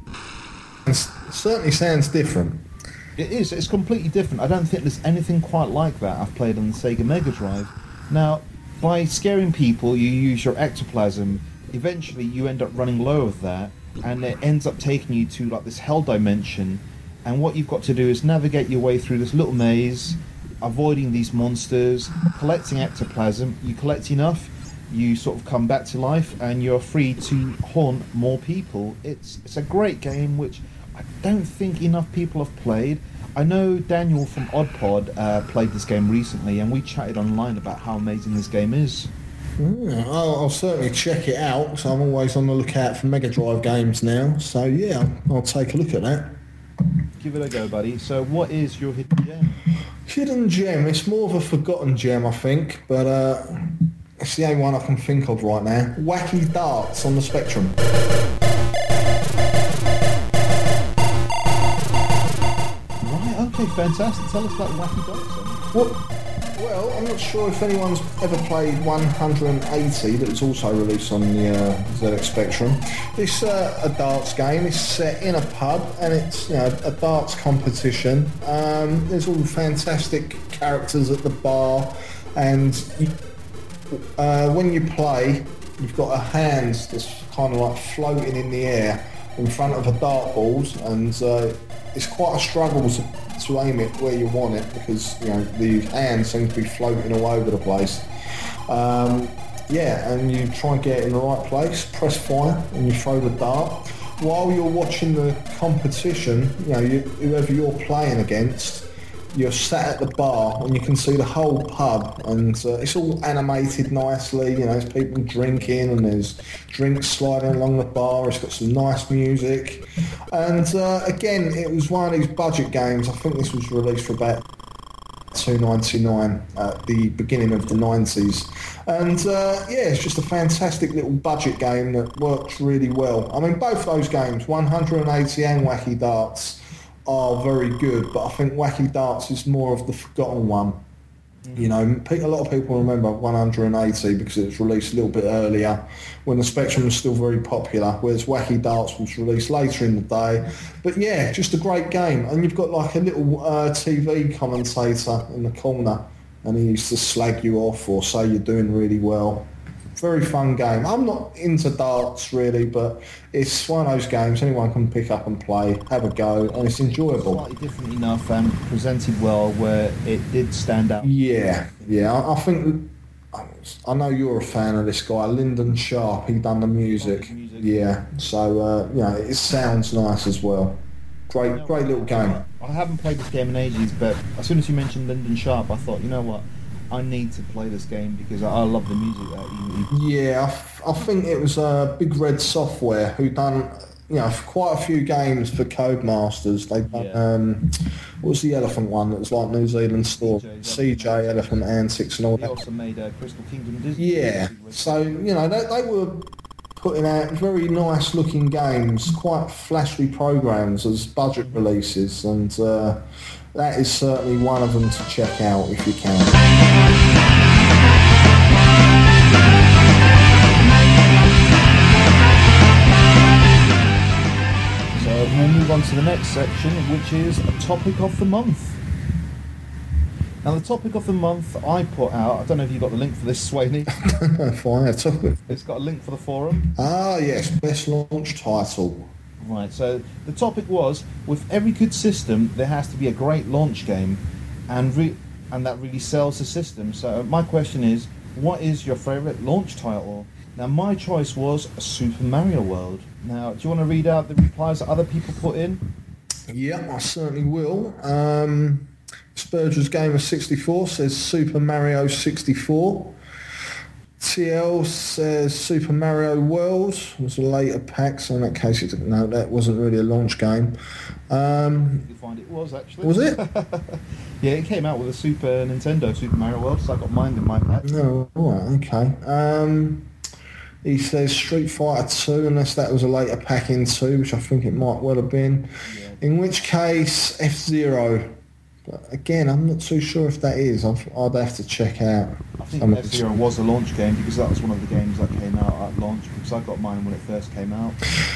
it certainly sounds different. It is, it's completely different. I don't think there's anything quite like that I've played on the Sega Mega Drive. Now, by scaring people, you use your ectoplasm. Eventually, you end up running low of that, and it ends up taking you to like this hell dimension. And what you've got to do is navigate your way through this little maze, avoiding these monsters, collecting ectoplasm. You collect enough, you sort of come back to life, and you're free to haunt more people. It's it's a great game, which I don't think enough people have played. I know Daniel from OddPod uh, played this game recently, and we chatted online about how amazing this game is. Mm, I'll, I'll certainly check it out. So I'm always on the lookout for Mega Drive games now. So yeah, I'll take a look at that. Give it a go, buddy. So what is your hidden gem? Hidden gem. It's more of a forgotten gem, I think, but uh, it's the only one I can think of right now. Wacky Darts on the Spectrum. Okay, fantastic. Tell us about Wacky Darts then. Well, well, I'm not sure if anyone's ever played one eighty that was also released on the uh, Z X Spectrum. It's uh, a darts game. It's set in a pub, and it's, you know, a darts competition. Um, there's all fantastic characters at the bar, and you, uh, when you play, you've got a hand that's kind of like floating in the air in front of a dartboard, and uh, it's quite a struggle to, to aim it where you want it, because, you know, the hand seems to be floating all over the place. Um, yeah, and you try and get it in the right place, press fire, and you throw the dart. While you're watching the competition, you know, you, whoever you're playing against, you're sat at the bar and you can see the whole pub, and uh, it's all animated nicely. You know, there's people drinking and there's drinks sliding along the bar. It's got some nice music, and uh, again, it was one of these budget games. I think this was released for about two ninety-nine at the beginning of the nineties, and uh, yeah, it's just a fantastic little budget game that works really well. I mean, both those games, one eighty and Wacky Darts, are very good, but I think Wacky Darts is more of the forgotten one. You know, a lot of people remember one eighty because it was released a little bit earlier when the Spectrum was still very popular, whereas Wacky Darts was released later in the day. But yeah, just a great game. And you've got like a little uh, T V commentator in the corner, and he used to slag you off or say you're doing really well. Very fun game. I'm not into darts really, but it's one of those games anyone can pick up and play, have a go, and it's enjoyable. Slightly different enough and presented well where it did stand out. Yeah, yeah. I, I think I know you're a fan of this guy, Lyndon Sharp. He done the music. The music. Yeah, so uh, you know, it sounds nice as well. Great, You know, great little game. I haven't played this game in ages, but as soon as you mentioned Lyndon Sharp, I thought, you know what, I need to play this game because I, I love the music that he, he Yeah, I, f- I think it was uh, Big Red Software who done, you know, quite a few games for Codemasters. They done, Yeah. um, what was the elephant one that was like New Zealand store? C J, C J Elephant Antics and all He that. also made uh, Crystal Kingdom Disney. Yeah, so, you know, they, they were putting out very nice looking games, quite flashy programs as budget releases, and uh, that is certainly one of them to check out if you can. So we'll move on on to the next section, which is a topic of the month. Now, the topic of the month I put out, I don't know if you got the link for this, Swaney. Fine, a topic. It's got a link for the forum. Ah, yes, best launch title. Right, so the topic was, with every good system, there has to be a great launch game, and re- and that really sells the system. So my question is, what is your favourite launch title? Now, my choice was Super Mario World. Now, do you want to read out the replies that other people put in? Yeah, I certainly will. Um, Spurgeon's Gamer sixty-four says Super Mario sixty-four. T L says Super Mario World was a later pack, so in that case, it didn't know that wasn't really a launch game. Um, You find it was actually. was it? Yeah, it came out with a Super Nintendo Super Mario World, so I got mine in my pack. No, all right, okay. Um, he says Street Fighter two, unless that was a later pack in two, which I think it might well have been. Yeah. In which case, F-Zero. But again, I'm not too sure if that is. I'd, I'd have to check out. I think some of F-Zero was a launch game because that was one of the games that came out at launch, because I got mine when it first came out.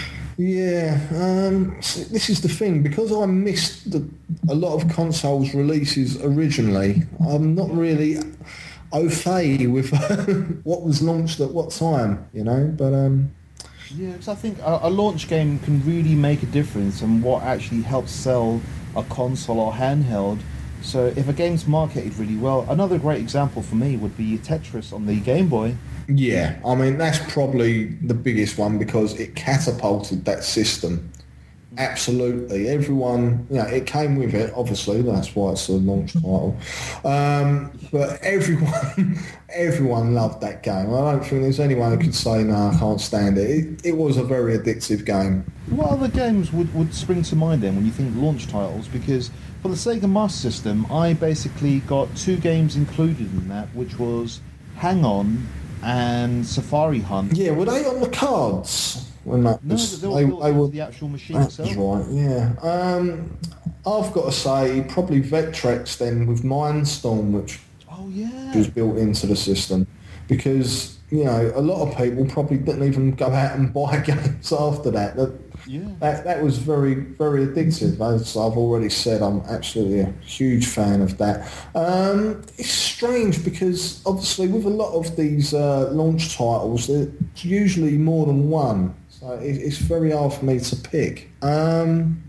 Yeah, um, so this is the thing. Because I missed the, a lot of consoles releases originally, I'm not really au fait with what was launched at what time, you know, but... Um, Yeah, because I think a, a launch game can really make a difference in what actually helps sell a console or handheld. So if a game's marketed really well, another great example for me would be Tetris on the Game Boy. yeah, I mean, that's probably the biggest one because it catapulted that system. Absolutely. Everyone, you know, it came with it, obviously, that's why it's a launch title. Um, but everyone everyone loved that game. I don't think there's anyone who could say, no, I can't stand it. It, it was a very addictive game. What other games would, would spring to mind then when you think launch titles? Because for the Sega Master System, I basically got two games included in that, which was Hang On and Safari Hunt. Yeah, were they on the cards? When that No, was, they were they, built they into were, the actual machine that's itself. right, yeah. Um, I've got to say, probably Vectrex then with Mindstorm, which Oh, yeah. was built into the system, because you know a lot of people probably didn't even go out and buy games after that. That Yeah. that, that was very very addictive. As I've already said, I'm absolutely a huge fan of that. Um, it's strange because obviously with a lot of these uh, launch titles, there's usually more than one, so it, it's very hard for me to pick. Um,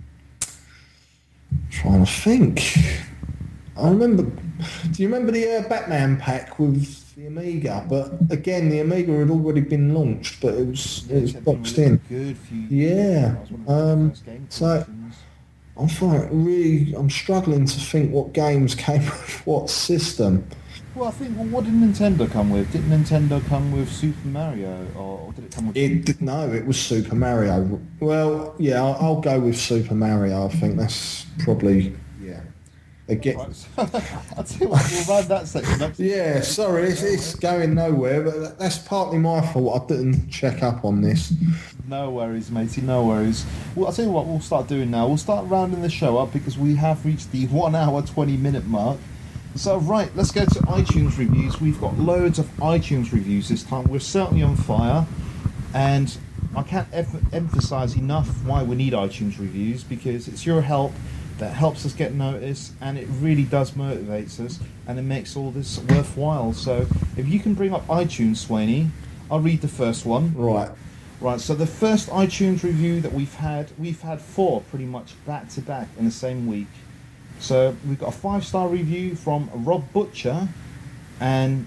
trying to think. I remember. Do you remember the uh, Batman pack with the Amiga? But again, the Amiga had already been launched, but it was it was Kept being boxed really in. Good for you. Yeah. That was one of the Um, first game so collections. I'm finding really, I'm struggling to think what games came with what system. Well, I think, well, what did Nintendo come with? Did Nintendo come with Super Mario, or, or did it come with... It did, no, it was Super Mario. Well, yeah, I'll, I'll go with Super Mario. I think that's probably yeah. Again, Right. I'll tell you what, we'll run that section up. yeah. Sorry, it's, it's going nowhere, but that's partly my fault. I didn't check up on this. No worries, matey, no worries. Well, I'll tell you what we'll start doing now. We'll start rounding the show up because we have reached the one hour, twenty minute mark. So, right, let's go to iTunes reviews. We've got loads of iTunes reviews this time. We're certainly on fire. And I can't em- emphasise enough why we need iTunes reviews, because it's your help that helps us get noticed, and it really does motivate us, and it makes all this worthwhile. So, if you can bring up iTunes, Swaney, I'll read the first one. Right. Right, so the first iTunes review that we've had, we've had four pretty much back to back in the same week. So we've got a five star review from Rob Butcher, and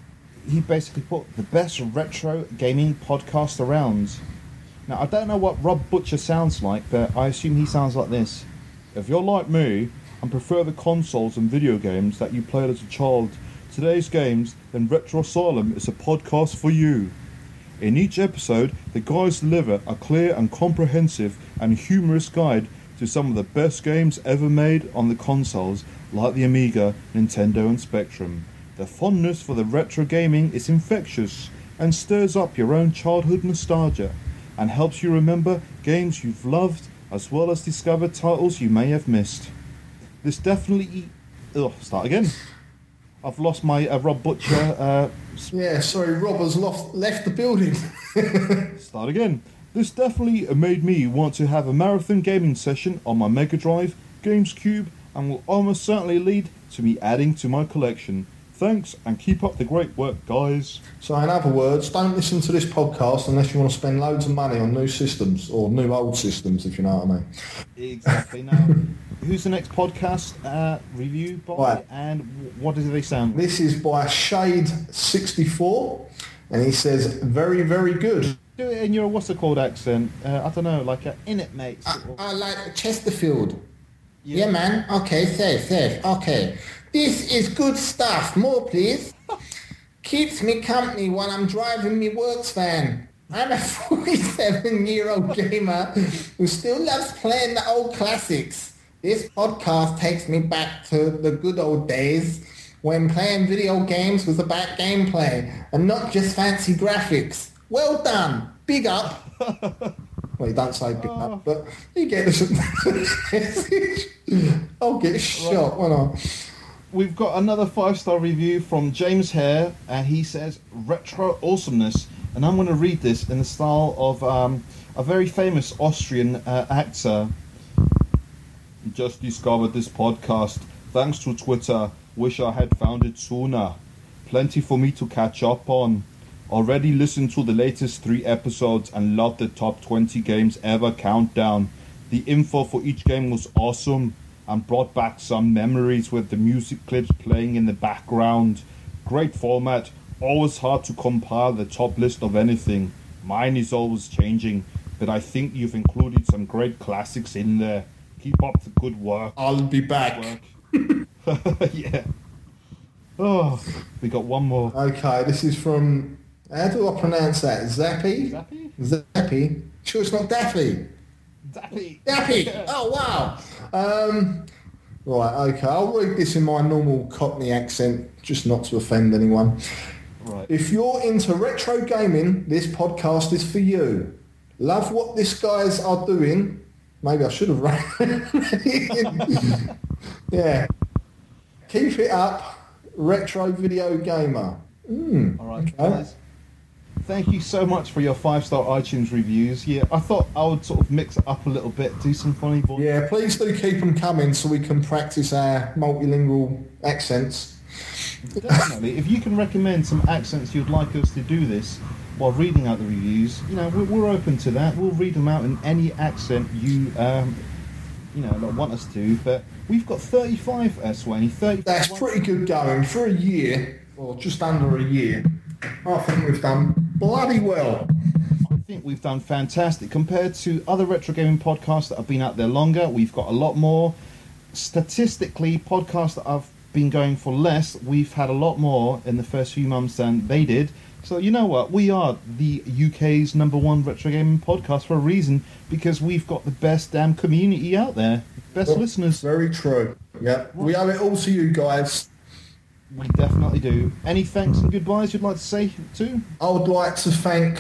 he basically put the best retro gaming podcast around. Now, I don't know what Rob Butcher sounds like, but I assume he sounds like this. If you're like me and prefer the consoles and video games that you played as a child, today's games, then Retro Asylum is a podcast for you. In each episode, the guys deliver a clear and comprehensive and humorous guide to some of the best games ever made on the consoles, like the Amiga, Nintendo and Spectrum. Their fondness for the retro gaming is infectious and stirs up your own childhood nostalgia, and helps you remember games you've loved, as well as discover titles you may have missed. This definitely... Ugh, start again. I've lost my uh, Rob Butcher... Uh, Yeah, sorry, Rob has lost, left the building. Start again. This definitely made me want to have a marathon gaming session on my Mega Drive, GamesCube, and will almost certainly lead to me adding to my collection. Thanks, and keep up the great work, guys. So in other words, don't listen to this podcast unless you want to spend loads of money on new systems, or new old systems, if you know what I mean. Exactly. Now, who's the next podcast uh, review by, Right. and what do they sound like? This is by Shade sixty-four, and he says, very, very good. Do it in your what's it called accent. Uh, I don't know, like a in it, mate. I, sort of. I like Chesterfield. Yeah. Yeah, man. Okay, safe, safe. Okay. This is good stuff. More, please. Keeps me company while I'm driving me works van. I'm a forty-seven-year-old gamer who still loves playing the old classics. This podcast takes me back to the good old days when playing video games was about gameplay and not just fancy graphics. Well done. Big up. Well, you don't say big Oh. up, but you get the message. I'll get shot, won't I? We've got another five-star review from James Hare, and he says, retro awesomeness. And I'm going to read this in the style of um, a very famous Austrian uh, actor. Just discovered this podcast. Thanks to Twitter. Wish I had found it sooner. Plenty for me to catch up on. Already listened to the latest three episodes and loved the top twenty games ever countdown. The info for each game was awesome and brought back some memories with the music clips playing in the background. Great format, always hard to compile the top list of anything. Mine is always changing, but I think you've included some great classics in there. Keep up the good work. I'll be back. Work. Yeah. Oh, we got one more. Okay, this is from, how do I pronounce that? Zappy? Zappy? Zappy? Sure it's not Daffy. Zappy. Daffy! Oh, wow. Um, right, okay, I'll read this in my normal Cockney accent, just not to offend anyone. Right. If you're into retro gaming, this podcast is for you. Love what these guys are doing. Maybe I should have read it. Yeah. Keep it up, retro video gamer. Mm, All right, okay. guys. Thank you so much for your five-star iTunes reviews. Yeah, I thought I would sort of mix it up a little bit, do some funny voices. Yeah, please do keep them coming so we can practice our multilingual accents. Definitely. If you can recommend some accents you'd like us to do this while reading out the reviews, you know, we're, we're open to that. We'll read them out in any accent you, um, you know, want us to. But we've got thirty-five, uh, Swaney. thirty-five. That's pretty good going for a year, or just under a year. I think we've done bloody well. I think we've done fantastic compared to other retro gaming podcasts that have been out there longer. We've got a lot more. Statistically, podcasts that have been going for less, we've had a lot more in the first few months than they did. So you know what? We are the U K's number one retro gaming podcast for a reason, because we've got the best damn community out there, best Well, listeners. Very true. Yeah, we owe it all to you guys. We definitely do. Any thanks and goodbyes you'd like to say too? I would like to thank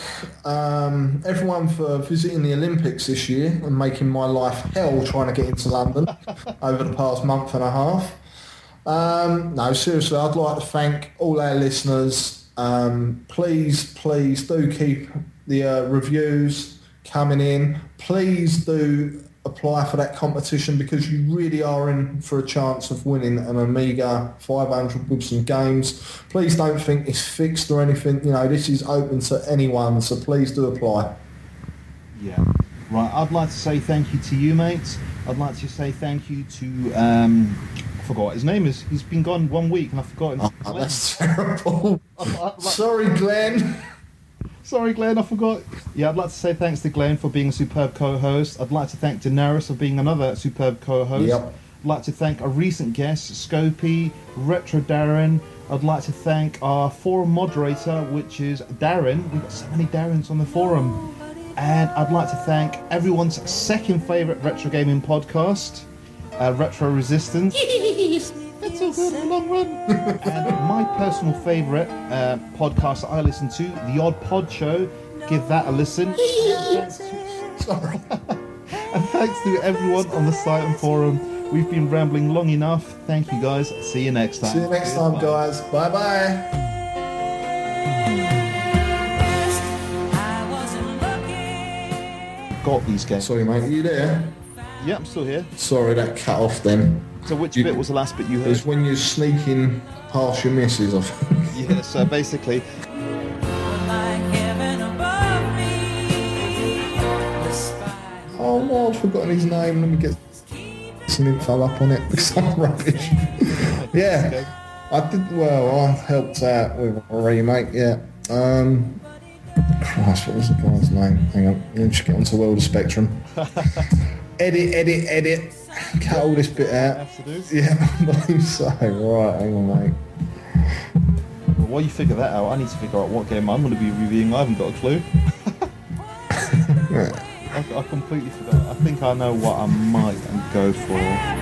um, everyone for visiting the Olympics this year and making my life hell trying to get into London over the past month and a half. Um, no, seriously, I'd like to thank all our listeners. Um, please, please do keep the uh, reviews coming in. Please do apply for that competition, because you really are in for a chance of winning an Amiga five hundred with some games. Please don't think it's fixed or anything. You know, this is open to anyone, so please do apply. Yeah. Right, I'd like to say thank you to you, mates. I'd like to say thank you to, um, I forgot what his name is. He's been gone one week and I've forgotten. Oh, Glenn. that's terrible. I'd- I'd like- Sorry, Glenn. Sorry, Glenn, I forgot. Yeah, I'd like to say thanks to Glenn for being a superb co-host. I'd like to thank Daenerys for being another superb co-host. Yep. I'd like to thank a recent guest, Scopy, Retro Darren. I'd like to thank our forum moderator, which is Darren. We've got so many Darrens on the forum. And I'd like to thank everyone's second favourite retro gaming podcast, uh, Retro Resistance. It's all good in the long run. And my personal favourite uh, podcast that I listen to, The Odd Pod Show. Give that a listen. Sorry. And thanks to everyone on the site and forum. We've been rambling long enough. Thank you guys. See you next time. See you next time, guys. Bye-bye. I wasn't looking. got these games. Sorry, mate. Are you there? Yeah, I'm still here. Sorry, that cut off then. So which You- bit was the last bit you It heard? was when you're sneaking past your missus. I think. Yeah, so basically, Oh no, I've forgotten his name. Let me get some info up on it because I'm rubbish. Yeah, I did. Well, I helped out with a remake. Yeah. Um, Christ, what was the guy's name? Hang on, let me just get onto World of Spectrum. Edit, edit, edit. Cut all this bit out. have to do. Yeah, I believe so. Right, hang on, mate. Well, while you figure that out, I need to figure out what game I'm going to be reviewing. I haven't got a clue. I, I completely forgot. I think I know what I might go for.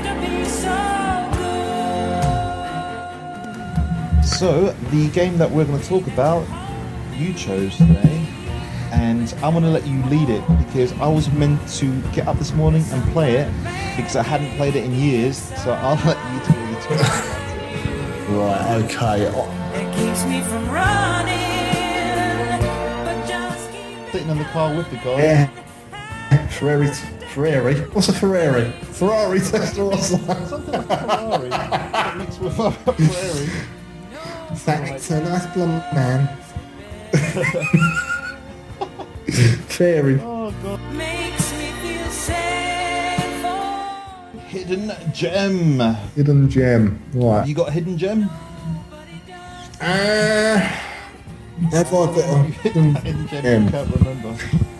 So, the game that we're going to talk about, you chose today, and I'm going to let you lead it because I was meant to get up this morning and play it because I hadn't played it in years, so I'll let you talk about it. Right, okay. It keeps me from running, but just keep Sitting in the car with the guy. Yeah. Ferrari, Ferrari. What's a Ferrari? Ferrari Testarossa. Something like Ferrari. Mixed with a Ferrari. That's a nice blonde man. Fairy. Oh god. makes me feel safe. Oh, Hidden gem. Hidden gem. Right. You got a hidden gem? Uh, have I got a hidden Hidden gem. gem? You can't remember.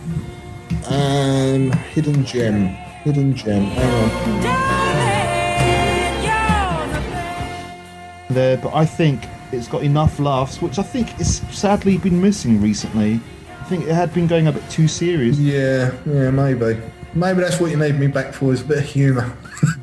Um, hidden gem. Hidden gem. Hang on. darling, you're the best. There, but I think it's got enough laughs, which I think is sadly been missing recently. I think it had been going a bit too serious. Yeah, yeah, maybe. Maybe that's what you need me back for, is a bit of humour.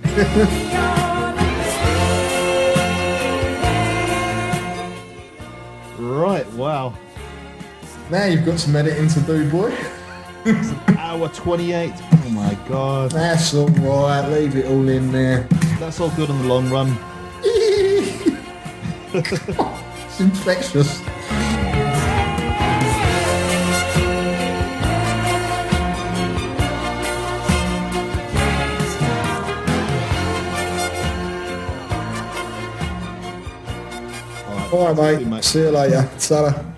Right, wow. Now you've got some editing to do, boy. Hour twenty-eight. Oh my god. That's alright, leave it all in there. That's all good in the long run. It's infectious. Alright, mate. See you later. Ta-ra.